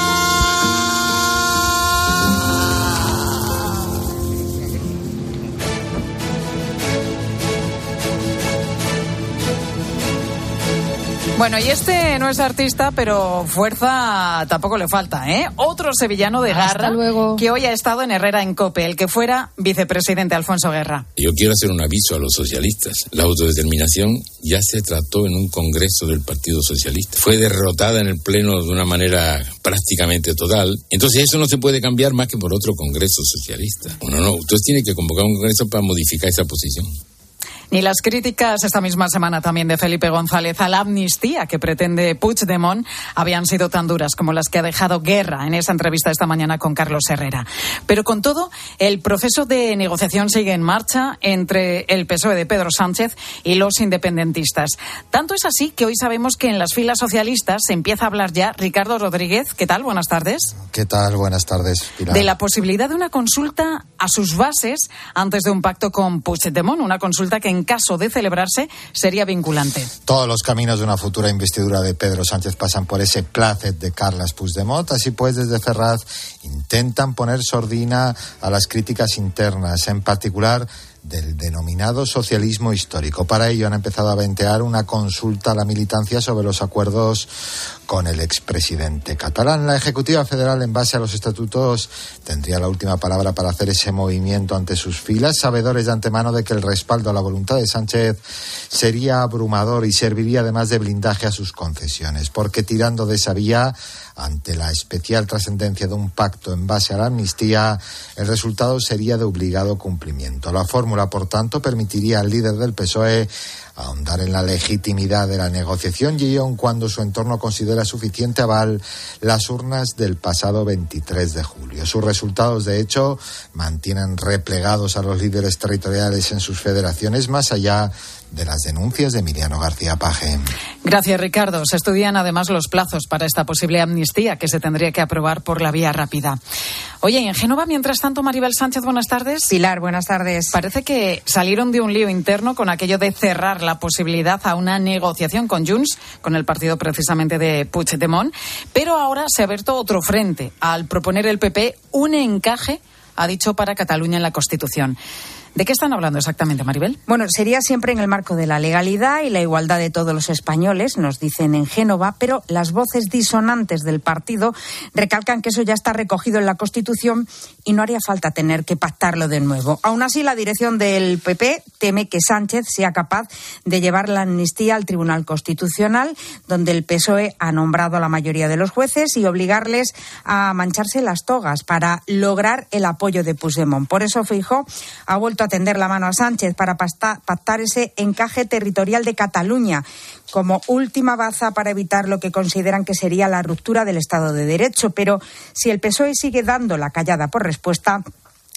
Speaker 1: Bueno, y este no es artista, pero fuerza tampoco le falta, ¿eh? Otro sevillano de garra que hoy ha estado en Herrera en COPE, el que fuera vicepresidente Alfonso Guerra.
Speaker 4: Yo quiero hacer un aviso a los socialistas. La autodeterminación ya se trató en un congreso del Partido Socialista. Fue derrotada en el Pleno de una manera prácticamente total. Entonces eso no se puede cambiar más que por otro congreso socialista. Bueno, no, usted tiene que convocar un congreso para modificar esa posición.
Speaker 1: Ni las críticas esta misma semana también de Felipe González a la amnistía que pretende Puigdemont habían sido tan duras como las que ha dejado Guerra en esa entrevista esta mañana con Carlos Herrera. Pero con todo, el proceso de negociación sigue en marcha entre el P S O E de Pedro Sánchez y los independentistas. Tanto es así que hoy sabemos que en las filas socialistas se empieza a hablar ya. Ricardo Rodríguez, ¿qué tal? Buenas tardes.
Speaker 3: ¿Qué tal? Buenas tardes, Pilar.
Speaker 1: De la posibilidad de una consulta a sus bases antes de un pacto con Puigdemont, una consulta que en caso de celebrarse sería vinculante.
Speaker 3: Todos los caminos de una futura investidura de Pedro Sánchez pasan por ese placet de Carles Puigdemont. Así pues, desde Ferraz intentan poner sordina a las críticas internas, en particular del denominado socialismo histórico. Para ello han empezado a ventear una consulta a la militancia sobre los acuerdos con el expresidente catalán. La Ejecutiva Federal, en base a los estatutos, tendría la última palabra para hacer ese movimiento ante sus filas, sabedores de antemano de que el respaldo a la voluntad de Sánchez sería abrumador y serviría además de blindaje a sus concesiones, porque tirando de esa vía, ante la especial trascendencia de un pacto en base a la amnistía, el resultado sería de obligado cumplimiento. La fórmula, por tanto, permitiría al líder del P S O E ahondar en la legitimidad de la negociación y aun cuando su entorno considera suficiente aval las urnas del pasado veintitrés de julio. Sus resultados, de hecho, mantienen replegados a los líderes territoriales en sus federaciones, más allá de las denuncias de Emiliano García Paje.
Speaker 1: Gracias, Ricardo. Se estudian además los plazos para esta posible amnistía que se tendría que aprobar por la vía rápida. Oye, en Génova, mientras tanto, Maribel Sánchez, buenas tardes.
Speaker 5: Pilar, buenas tardes.
Speaker 1: Parece que salieron de un lío interno con aquello de cerrar la posibilidad a una negociación con Junts, con el partido precisamente de Puigdemont, pero ahora se ha abierto otro frente al proponer el P P un encaje, ha dicho, para Cataluña en la Constitución. ¿De qué están hablando exactamente, Maribel?
Speaker 5: Bueno, sería siempre en el marco de la legalidad y la igualdad de todos los españoles, nos dicen en Génova, pero las voces disonantes del partido recalcan que eso ya está recogido en la Constitución y no haría falta tener que pactarlo de nuevo. Aún así, la dirección del P P teme que Sánchez sea capaz de llevar la amnistía al Tribunal Constitucional, donde el P S O E ha nombrado a la mayoría de los jueces, y obligarles a mancharse las togas para lograr el apoyo de Puigdemont. Por eso Feijóo ha vuelto a tender la mano a Sánchez para pactar ese encaje territorial de Cataluña como última baza para evitar lo que consideran que sería la ruptura del Estado de Derecho. Pero si el P S O E sigue dando la callada por respuesta,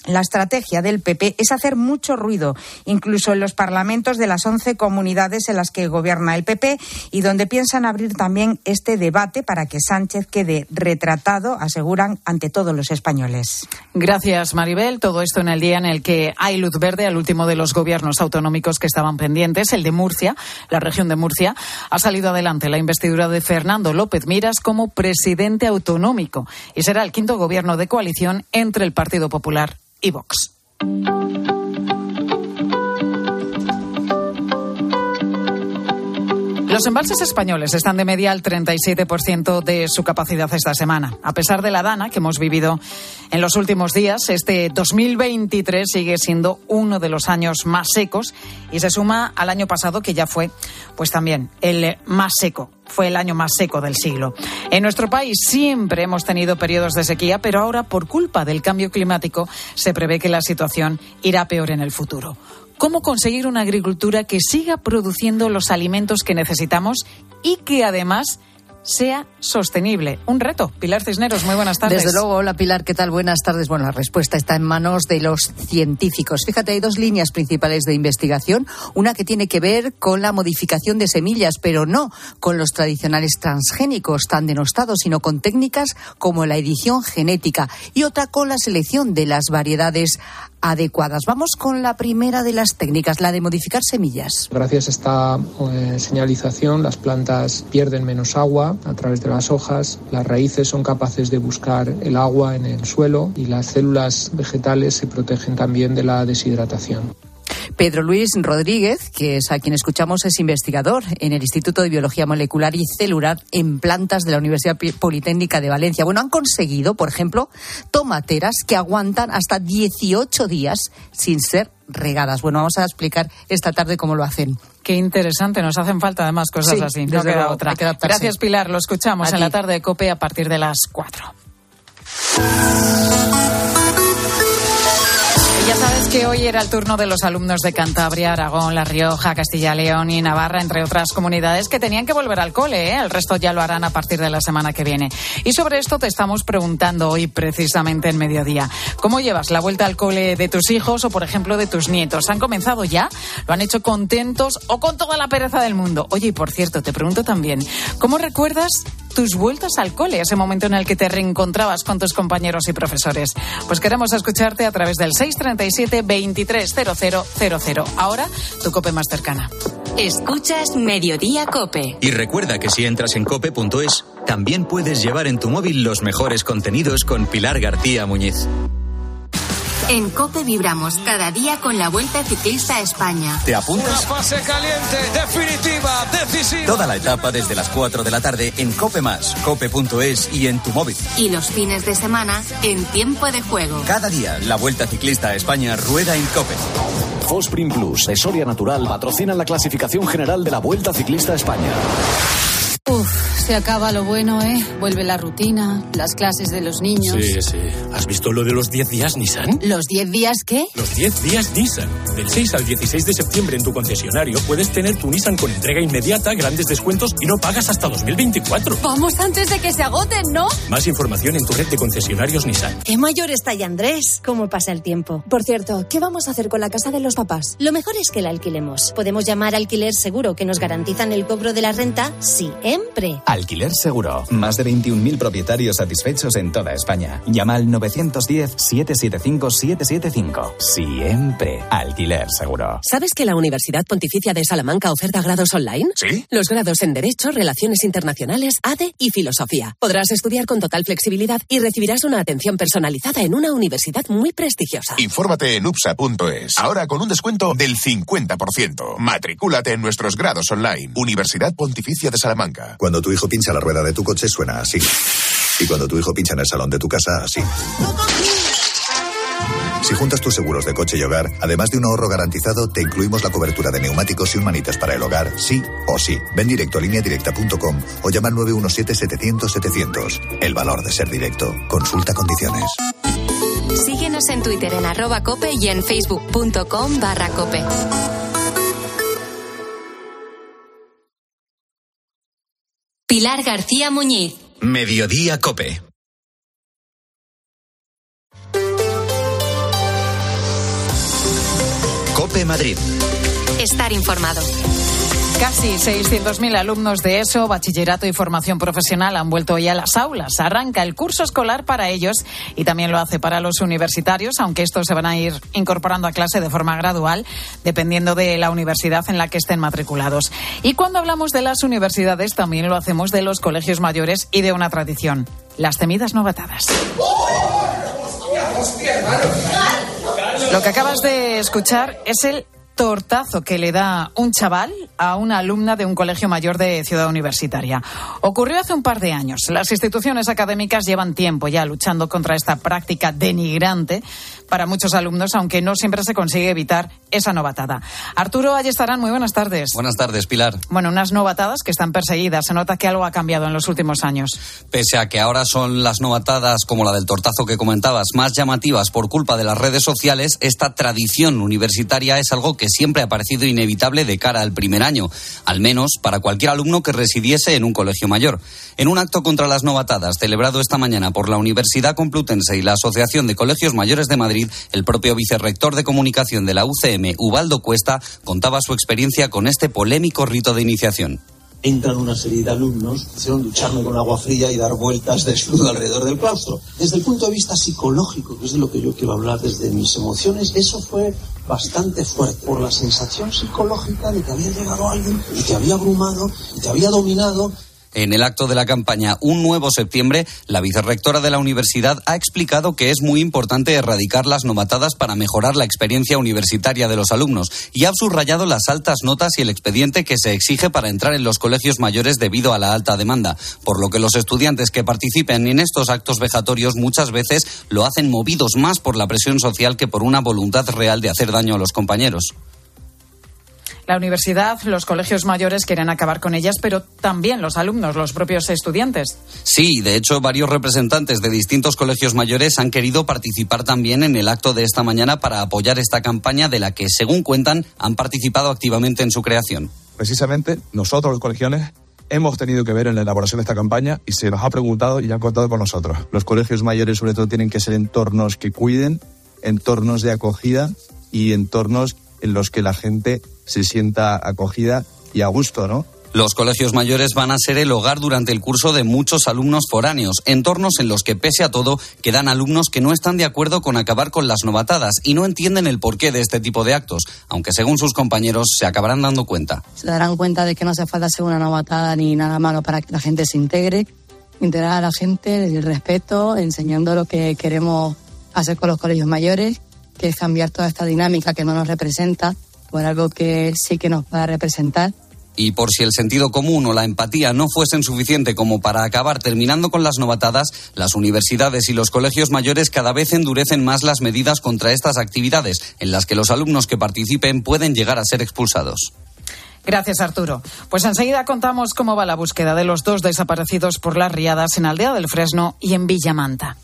Speaker 5: La estrategia del P P es hacer mucho ruido, incluso en los parlamentos de las once comunidades en las que gobierna el P P y donde piensan abrir también este debate para que Sánchez quede retratado, aseguran, ante todos los españoles.
Speaker 1: Gracias, Maribel. Todo esto en el día en el que hay luz verde al último de los gobiernos autonómicos que estaban pendientes, el de Murcia. La región de Murcia ha salido adelante la investidura de Fernando López Miras como presidente autonómico y será el quinto gobierno de coalición entre el Partido Popular y Vox. Los embalses españoles están de media al treinta y siete por ciento de su capacidad esta semana. A pesar de la dana que hemos vivido en los últimos días, este dos mil veintitrés sigue siendo uno de los años más secos y se suma al año pasado, que ya fue pues también el más seco. Fue el año más seco del siglo. En nuestro país siempre hemos tenido periodos de sequía, pero ahora, por culpa del cambio climático, se prevé que la situación irá peor en el futuro. ¿Cómo conseguir una agricultura que siga produciendo los alimentos que necesitamos y que además sea sostenible? Un reto. Pilar Cisneros, muy buenas tardes.
Speaker 7: Desde luego, hola Pilar, ¿qué tal? Buenas tardes. Bueno, la respuesta está en manos de los científicos. Fíjate, hay dos líneas principales de investigación. Una que tiene que ver con la modificación de semillas, pero no con los tradicionales transgénicos tan denostados, sino con técnicas como la edición genética, y otra con la selección de las variedades adecuadas. Vamos con la primera de las técnicas, la de modificar semillas.
Speaker 8: Gracias a esta eh, señalización, las plantas pierden menos agua a través de las hojas, las raíces son capaces de buscar el agua en el suelo y las células vegetales se protegen también de la deshidratación.
Speaker 7: Pedro Luis Rodríguez, que es a quien escuchamos, es investigador en el Instituto de Biología Molecular y Celular en Plantas de la Universidad Politécnica de Valencia. Bueno, han conseguido, por ejemplo, tomateras que aguantan hasta dieciocho días sin ser regadas. Bueno, vamos a explicar esta tarde cómo lo hacen.
Speaker 1: Qué interesante, nos hacen falta además cosas
Speaker 7: sí,
Speaker 1: así, no queda
Speaker 7: luego,
Speaker 1: otra.
Speaker 7: Que
Speaker 1: Gracias, Pilar, lo escuchamos
Speaker 7: a
Speaker 1: en
Speaker 7: ti.
Speaker 1: la tarde de COPE a partir de las cuatro. Ya sabes que hoy era el turno de los alumnos de Cantabria, Aragón, La Rioja, Castilla y León y Navarra, entre otras comunidades, que tenían que volver al cole, ¿eh? El resto ya lo harán a partir de la semana que viene. Y sobre esto te estamos preguntando hoy precisamente en Mediodía. ¿Cómo llevas la vuelta al cole de tus hijos o, por ejemplo, de tus nietos? ¿Han comenzado ya? ¿Lo han hecho contentos o con toda la pereza del mundo? Oye, y por cierto, te pregunto también, ¿cómo recuerdas tus vueltas al cole, ese momento en el que te reencontrabas con tus compañeros y profesores? Pues queremos escucharte a través del seis treinta y siete, veintitrés, cero cero cero cero. Ahora, tu COPE más cercana.
Speaker 10: Escuchas Mediodía COPE.
Speaker 2: Y recuerda que si entras en cope punto es, también puedes llevar en tu móvil los mejores contenidos con Pilar García Muñiz.
Speaker 10: En COPE vibramos cada día con la Vuelta Ciclista a España.
Speaker 2: ¿Te apuntas?
Speaker 9: Una fase caliente, definitiva, decisiva.
Speaker 2: Toda la etapa desde las cuatro de la tarde en Cope Más, cope punto es y en tu móvil.
Speaker 10: Y los fines de semana en Tiempo de Juego.
Speaker 2: Cada día la Vuelta Ciclista a España rueda en Cope.
Speaker 29: Fosprin Plus, de Soria Natural, patrocinan la clasificación general de la Vuelta Ciclista a España.
Speaker 20: Uf, se acaba lo bueno, ¿eh? Vuelve la rutina, las clases de los niños.
Speaker 29: Sí, sí. ¿Has visto lo de los diez días Nissan?
Speaker 20: ¿Los diez días qué?
Speaker 29: Los diez días Nissan. Del seis al dieciséis de septiembre en tu concesionario puedes tener tu Nissan con entrega inmediata, grandes descuentos y no pagas hasta dos mil veinticuatro.
Speaker 20: Vamos antes de que se agoten, ¿no?
Speaker 29: Más información en tu red de concesionarios Nissan.
Speaker 11: Qué mayor está ya Andrés. ¿Cómo pasa el tiempo? Por cierto, ¿qué vamos a hacer con la casa de los papás? Lo mejor es que la alquilemos. Podemos llamar a Alquiler Seguro, que nos garantizan el cobro de la renta siempre.
Speaker 14: Alquiler Seguro. Más de veintiún mil propietarios satisfechos en toda España. Llama al nueve uno cero, siete siete cinco, siete siete cinco. Siempre Alquiler Seguro.
Speaker 32: ¿Sabes que la Universidad Pontificia de Salamanca oferta grados online?
Speaker 14: ¿Sí?
Speaker 32: Los grados en Derecho, Relaciones Internacionales, A D E y Filosofía. Podrás estudiar con total flexibilidad y recibirás una atención personalizada en una universidad muy prestigiosa.
Speaker 15: Infórmate en U P S A punto es. Ahora con un descuento del cincuenta por ciento. Matricúlate en nuestros grados online. Universidad Pontificia de Salamanca.
Speaker 19: Cuando tu hijo pincha la rueda de tu coche suena así. Y cuando tu hijo pincha en el salón de tu casa, así. Si juntas tus seguros de coche y hogar, además de un ahorro garantizado, te incluimos la cobertura de neumáticos y un manitas para el hogar, sí o sí. Ven directo a línea directa punto com o llama al nueve uno siete, setecientos, setecientos. El valor de ser directo. Consulta condiciones.
Speaker 10: Síguenos en Twitter en arroba cope y en facebook punto com barra cope. Pilar García Muñiz.
Speaker 2: Mediodía COPE. COPE Madrid.
Speaker 10: Estar informado.
Speaker 1: Casi seiscientos mil alumnos de ESO, bachillerato y formación profesional han vuelto hoy a las aulas. Arranca el curso escolar para ellos y también lo hace para los universitarios, aunque estos se van a ir incorporando a clase de forma gradual, dependiendo de la universidad en la que estén matriculados. Y cuando hablamos de las universidades, también lo hacemos de los colegios mayores y de una tradición, las temidas novatadas. Lo que acabas de escuchar es el tortazo que le da un chaval a una alumna de un colegio mayor de Ciudad Universitaria. Ocurrió hace un par de años. Las instituciones académicas llevan tiempo ya luchando contra esta práctica denigrante para muchos alumnos, aunque no siempre se consigue evitar esa novatada. Arturo Ayestarán, muy buenas tardes.
Speaker 6: Buenas tardes, Pilar.
Speaker 1: Bueno, unas novatadas que están perseguidas. Se nota que algo ha cambiado en los últimos años.
Speaker 6: Pese a que ahora son las novatadas, como la del tortazo que comentabas, más llamativas por culpa de las redes sociales, esta tradición universitaria es algo que siempre ha parecido inevitable de cara al primer año, al menos para cualquier alumno que residiese en un colegio mayor. En un acto contra las novatadas celebrado esta mañana por la Universidad Complutense y la Asociación de Colegios Mayores de Madrid, el propio vicerrector de comunicación de la U C M, Ubaldo Cuesta, contaba su experiencia con este polémico rito de iniciación.
Speaker 12: Entran una serie de alumnos, hicieron ducharme con agua fría y dar vueltas desnudo alrededor del claustro. Desde el punto de vista psicológico, que es de lo que yo quiero hablar, desde mis emociones, eso fue bastante fuerte, por la sensación psicológica de que había llegado alguien y te había abrumado y te había dominado.
Speaker 6: En el acto de la campaña Un Nuevo Septiembre, la vicerrectora de la universidad ha explicado que es muy importante erradicar las novatadas para mejorar la experiencia universitaria de los alumnos y ha subrayado las altas notas y el expediente que se exige para entrar en los colegios mayores debido a la alta demanda, por lo que los estudiantes que participen en estos actos vejatorios muchas veces lo hacen movidos más por la presión social que por una voluntad real de hacer daño a los compañeros.
Speaker 1: La universidad, los colegios mayores quieren acabar con ellas, pero también los alumnos, los propios estudiantes.
Speaker 6: Sí, de hecho, varios representantes de distintos colegios mayores han querido participar también en el acto de esta mañana para apoyar esta campaña de la que, según cuentan, han participado activamente en su creación.
Speaker 13: Precisamente, nosotros los colegiones hemos tenido que ver en la elaboración de esta campaña y se nos ha preguntado y han contado con nosotros.
Speaker 16: Los colegios mayores, sobre todo, tienen que ser entornos que cuiden, entornos de acogida y entornos en los que la gente se sienta acogida y a gusto, ¿no?
Speaker 6: Los colegios mayores van a ser el hogar durante el curso de muchos alumnos foráneos, entornos en los que, pese a todo, quedan alumnos que no están de acuerdo con acabar con las novatadas y no entienden el porqué de este tipo de actos, aunque según sus compañeros se acabarán dando cuenta.
Speaker 23: Se darán cuenta de que no hace falta ser una novatada ni nada malo para que la gente se integre, integrar a la gente, el respeto, enseñando lo que queremos hacer con los colegios mayores, que es cambiar toda esta dinámica que no nos representa por algo que sí que nos pueda representar.
Speaker 6: Y por si el sentido común o la empatía no fuesen suficiente como para acabar terminando con las novatadas, las universidades y los colegios mayores cada vez endurecen más las medidas contra estas actividades, en las que los alumnos que participen pueden llegar a ser expulsados.
Speaker 1: Gracias, Arturo. Pues enseguida contamos cómo va la búsqueda de los dos desaparecidos por las riadas en Aldea del Fresno y en Villamanta.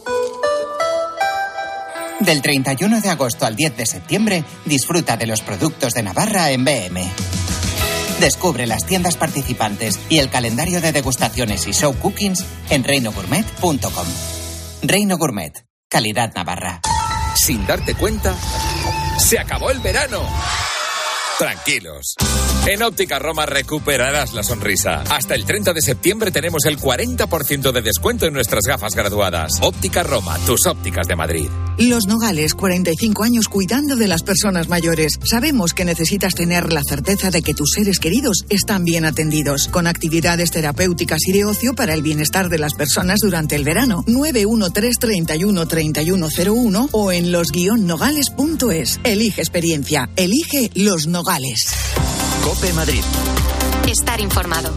Speaker 24: Del treinta y uno de agosto al diez de septiembre, disfruta de los productos de Navarra en B M. Descubre las tiendas participantes y el calendario de degustaciones y show cookings en reino gourmet punto com. Reino Gourmet, calidad Navarra.
Speaker 25: Sin darte cuenta, se acabó el verano. Tranquilos. En Óptica Roma recuperarás la sonrisa. Hasta el treinta de septiembre tenemos el cuarenta por ciento de descuento en nuestras gafas graduadas. Óptica Roma, tus ópticas de Madrid.
Speaker 26: Los Nogales, cuarenta y cinco años cuidando de las personas mayores. Sabemos que necesitas tener la certeza de que tus seres queridos están bien atendidos, con actividades terapéuticas y de ocio para el bienestar de las personas durante el verano. nueve uno tres, treinta y uno, treinta y uno cero uno o en los guion nogales punto es. Elige experiencia. Elige Los Nogales.
Speaker 2: COPE Madrid.
Speaker 10: Estar informado.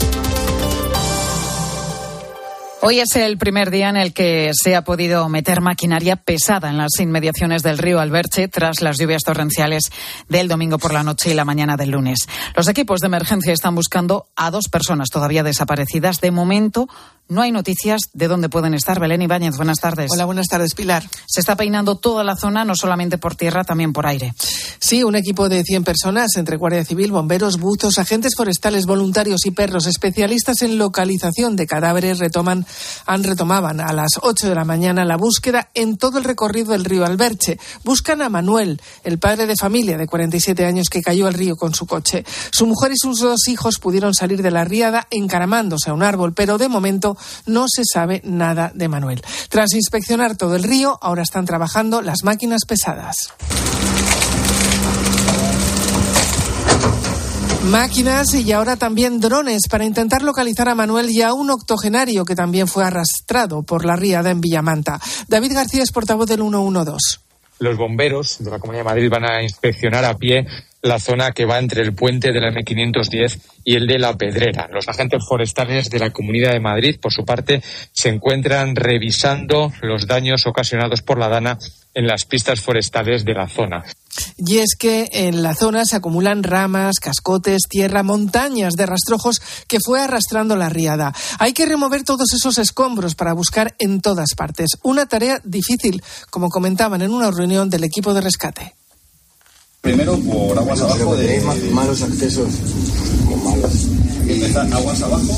Speaker 1: Hoy es el primer día en el que se ha podido meter maquinaria pesada en las inmediaciones del río Alberche tras las lluvias torrenciales del domingo por la noche y la mañana del lunes. Los equipos de emergencia están buscando a dos personas todavía desaparecidas. De momento no hay noticias de dónde pueden estar. Belén Ibáñez, buenas tardes.
Speaker 27: Hola, buenas tardes, Pilar.
Speaker 1: Se está peinando toda la zona, no solamente por tierra, también por aire.
Speaker 27: Sí, un equipo de cien personas, entre Guardia Civil, bomberos, buzos, agentes forestales, voluntarios y perros especialistas en localización de cadáveres, retoman han retomaban a las ocho de la mañana la búsqueda en todo el recorrido del río Alberche. Buscan a Manuel, el padre de familia de cuarenta y siete años que cayó al río con su coche. Su mujer y sus dos hijos pudieron salir de la riada encaramándose a un árbol, pero de momento no se sabe nada de Manuel. Tras inspeccionar todo el río, ahora están trabajando las máquinas pesadas. Máquinas y ahora también drones para intentar localizar a Manuel y a un octogenario que también fue arrastrado por la riada en Villamanta. David García es portavoz del ciento doce.
Speaker 3: Los bomberos de la Comunidad de Madrid van a inspeccionar a pie la zona que va entre el puente de la eme quinientos diez y el de La Pedrera. Los agentes forestales de la Comunidad de Madrid, por su parte, se encuentran revisando los daños ocasionados por la dana en las pistas forestales de la zona.
Speaker 27: Y es que en la zona se acumulan ramas, cascotes, tierra, montañas de rastrojos que fue arrastrando la riada. Hay que remover todos esos escombros para buscar en todas partes. Una tarea difícil, como comentaban en una reunión del equipo de rescate.
Speaker 4: Primero por aguas abajo de
Speaker 5: malos accesos, malos.
Speaker 4: Empezar aguas abajo.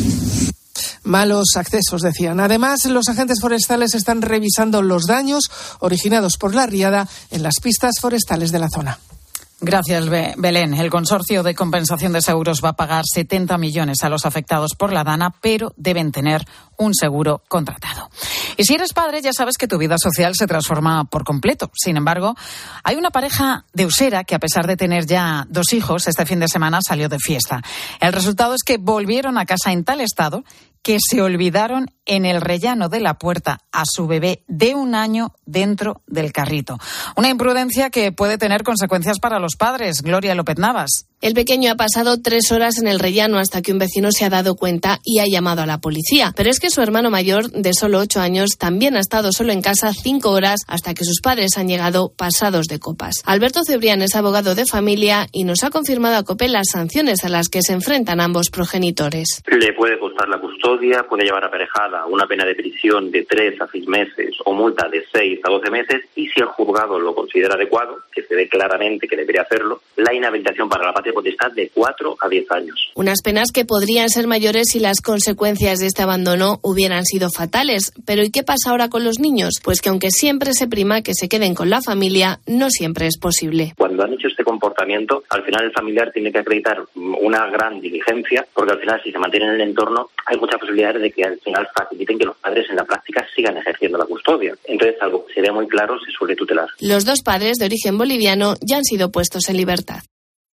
Speaker 27: Malos accesos, decían. Además, los agentes forestales están revisando los daños originados por la riada en las pistas forestales de la zona.
Speaker 1: Gracias, Belén. El Consorcio de Compensación de Seguros va a pagar setenta millones a los afectados por la dana, pero deben tener un seguro contratado. Y si eres padre, ya sabes que tu vida social se transforma por completo. Sin embargo, hay una pareja de Usera que, a pesar de tener ya dos hijos, este fin de semana salió de fiesta. El resultado es que volvieron a casa en tal estado que se olvidaron en el rellano de la puerta a su bebé de un año dentro del carrito. Una imprudencia que puede tener consecuencias para los padres. Gloria López Navas.
Speaker 7: El pequeño ha pasado tres horas en el rellano hasta que un vecino se ha dado cuenta y ha llamado a la policía. Pero es que su hermano mayor, de solo ocho años, también ha estado solo en casa cinco horas hasta que sus padres han llegado pasados de copas. Alberto Cebrián es abogado de familia y nos ha confirmado a COPE las sanciones a las que se enfrentan ambos progenitores.
Speaker 8: Le puede costar la custodia, puede llevar aparejada una pena de prisión de tres a seis meses o multa de seis a doce meses y, si el juzgado lo considera adecuado, que se ve claramente que debería hacerlo, la inhabilitación para la patria potestad de cuatro a diez años.
Speaker 7: Unas penas que podrían ser mayores si las consecuencias de este abandono hubieran sido fatales. Pero ¿y qué pasa ahora con los niños? Pues que aunque siempre se prima que se queden con la familia, no siempre es posible.
Speaker 8: Cuando han hecho este comportamiento, al final el familiar tiene que acreditar una gran diligencia, porque al final, si se mantiene en el entorno, hay muchas posibilidades de que al final faciliten que los padres en la práctica sigan ejerciendo la custodia. Entonces, algo que se ve muy claro, se suele tutelar.
Speaker 7: Los dos padres de origen boliviano ya han sido puestos en libertad.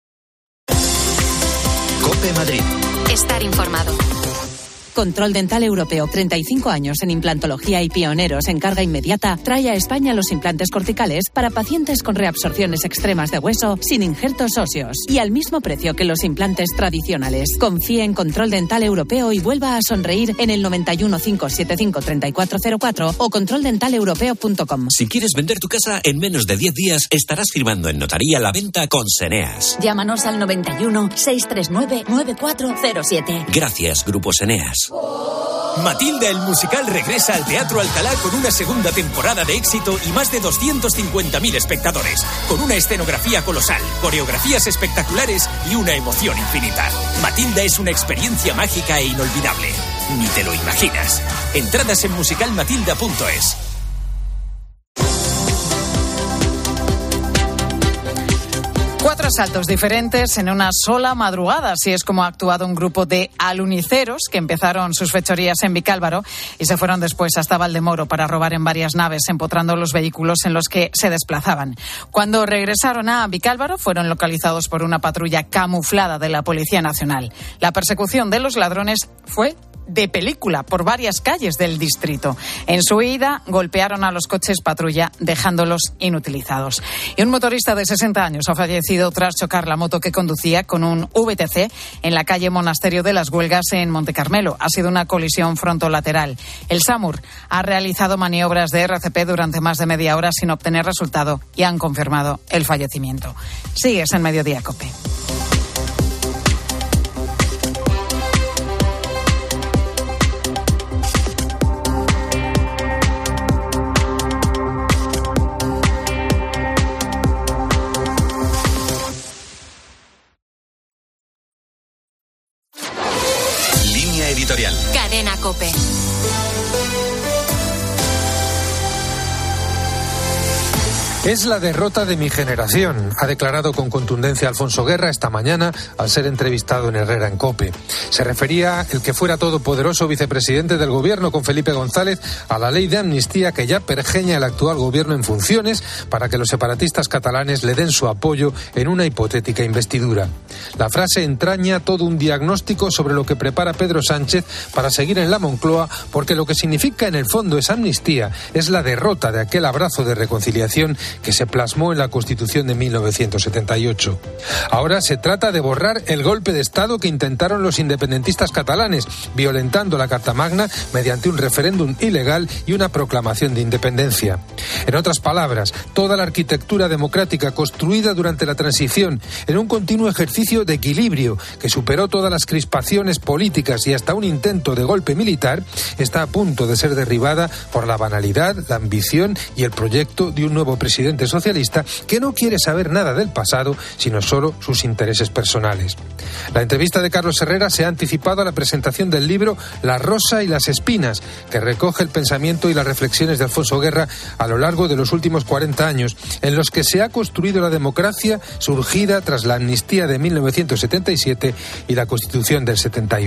Speaker 2: COPE Madrid.
Speaker 10: Estar informado.
Speaker 17: Control Dental Europeo, treinta y cinco años en implantología y pioneros en carga inmediata, trae a España los implantes corticales para pacientes con reabsorciones extremas de hueso sin injertos óseos y al mismo precio que los implantes tradicionales. Confíe en Control Dental Europeo y vuelva a sonreír en el noventa y uno, quinientos setenta y cinco, treinta y cuatro cero cuatro o control dental europeo punto com.
Speaker 18: Si quieres vender tu casa en menos de diez días, estarás firmando en notaría la venta con Seneas.
Speaker 17: Llámanos al noventa y uno, seiscientos treinta y nueve, noventa y cuatro cero siete.
Speaker 18: Gracias, Grupo Seneas.
Speaker 21: Matilda el musical regresa al Teatro Alcalá con una segunda temporada de éxito y más de doscientos cincuenta mil espectadores, con una escenografía colosal, coreografías espectaculares y una emoción infinita. Matilda es una experiencia mágica e inolvidable. Ni te lo imaginas. Entradas en musical matilda punto es.
Speaker 1: Cuatro asaltos diferentes en una sola madrugada. Así es como ha actuado un grupo de aluniceros que empezaron sus fechorías en Vicálvaro y se fueron después hasta Valdemoro para robar en varias naves, empotrando los vehículos en los que se desplazaban. Cuando regresaron a Vicálvaro, fueron localizados por una patrulla camuflada de la Policía Nacional. La persecución de los ladrones fue de película por varias calles del distrito. En su huida golpearon a los coches patrulla dejándolos inutilizados. Y un motorista de sesenta años ha fallecido tras chocar la moto que conducía con un V T C en la calle Monasterio de las Huelgas en Montecarmelo. Ha sido una colisión frontolateral. El SAMUR ha realizado maniobras de R C P durante más de media hora sin obtener resultado y han confirmado el fallecimiento. Sigues en Mediodía COPE.
Speaker 25: Línea editorial.
Speaker 10: Cadena COPE.
Speaker 9: Es la derrota de mi generación, ha declarado con contundencia Alfonso Guerra esta mañana al ser entrevistado en Herrera en COPE. Se refería el que fuera todopoderoso vicepresidente del gobierno con Felipe González a la ley de amnistía que ya pergeña el actual gobierno en funciones para que los separatistas catalanes le den su apoyo en una hipotética investidura. La frase entraña todo un diagnóstico sobre lo que prepara Pedro Sánchez para seguir en la Moncloa, porque lo que significa en el fondo esa amnistía es la derrota de aquel abrazo de reconciliación que se plasmó en la Constitución de mil novecientos setenta y ocho. Ahora se trata de borrar el golpe de Estado que intentaron los independentistas catalanes, violentando la Carta Magna mediante un referéndum ilegal y una proclamación de independencia. En otras palabras, toda la arquitectura democrática construida durante la transición en un continuo ejercicio de equilibrio que superó todas las crispaciones políticas y hasta un intento de golpe militar, está a punto de ser derribada por la banalidad, la ambición y el proyecto de un nuevo presidente socialista que no quiere saber nada del pasado, sino solo sus intereses personales. La entrevista de Carlos Herrera se ha anticipado a la presentación del libro La rosa y las espinas, que recoge el pensamiento y las reflexiones de Alfonso Guerra a lo largo de los últimos cuarenta años, en los que se ha construido la democracia surgida tras la amnistía de mil novecientos setenta y siete y la Constitución del setenta y uno.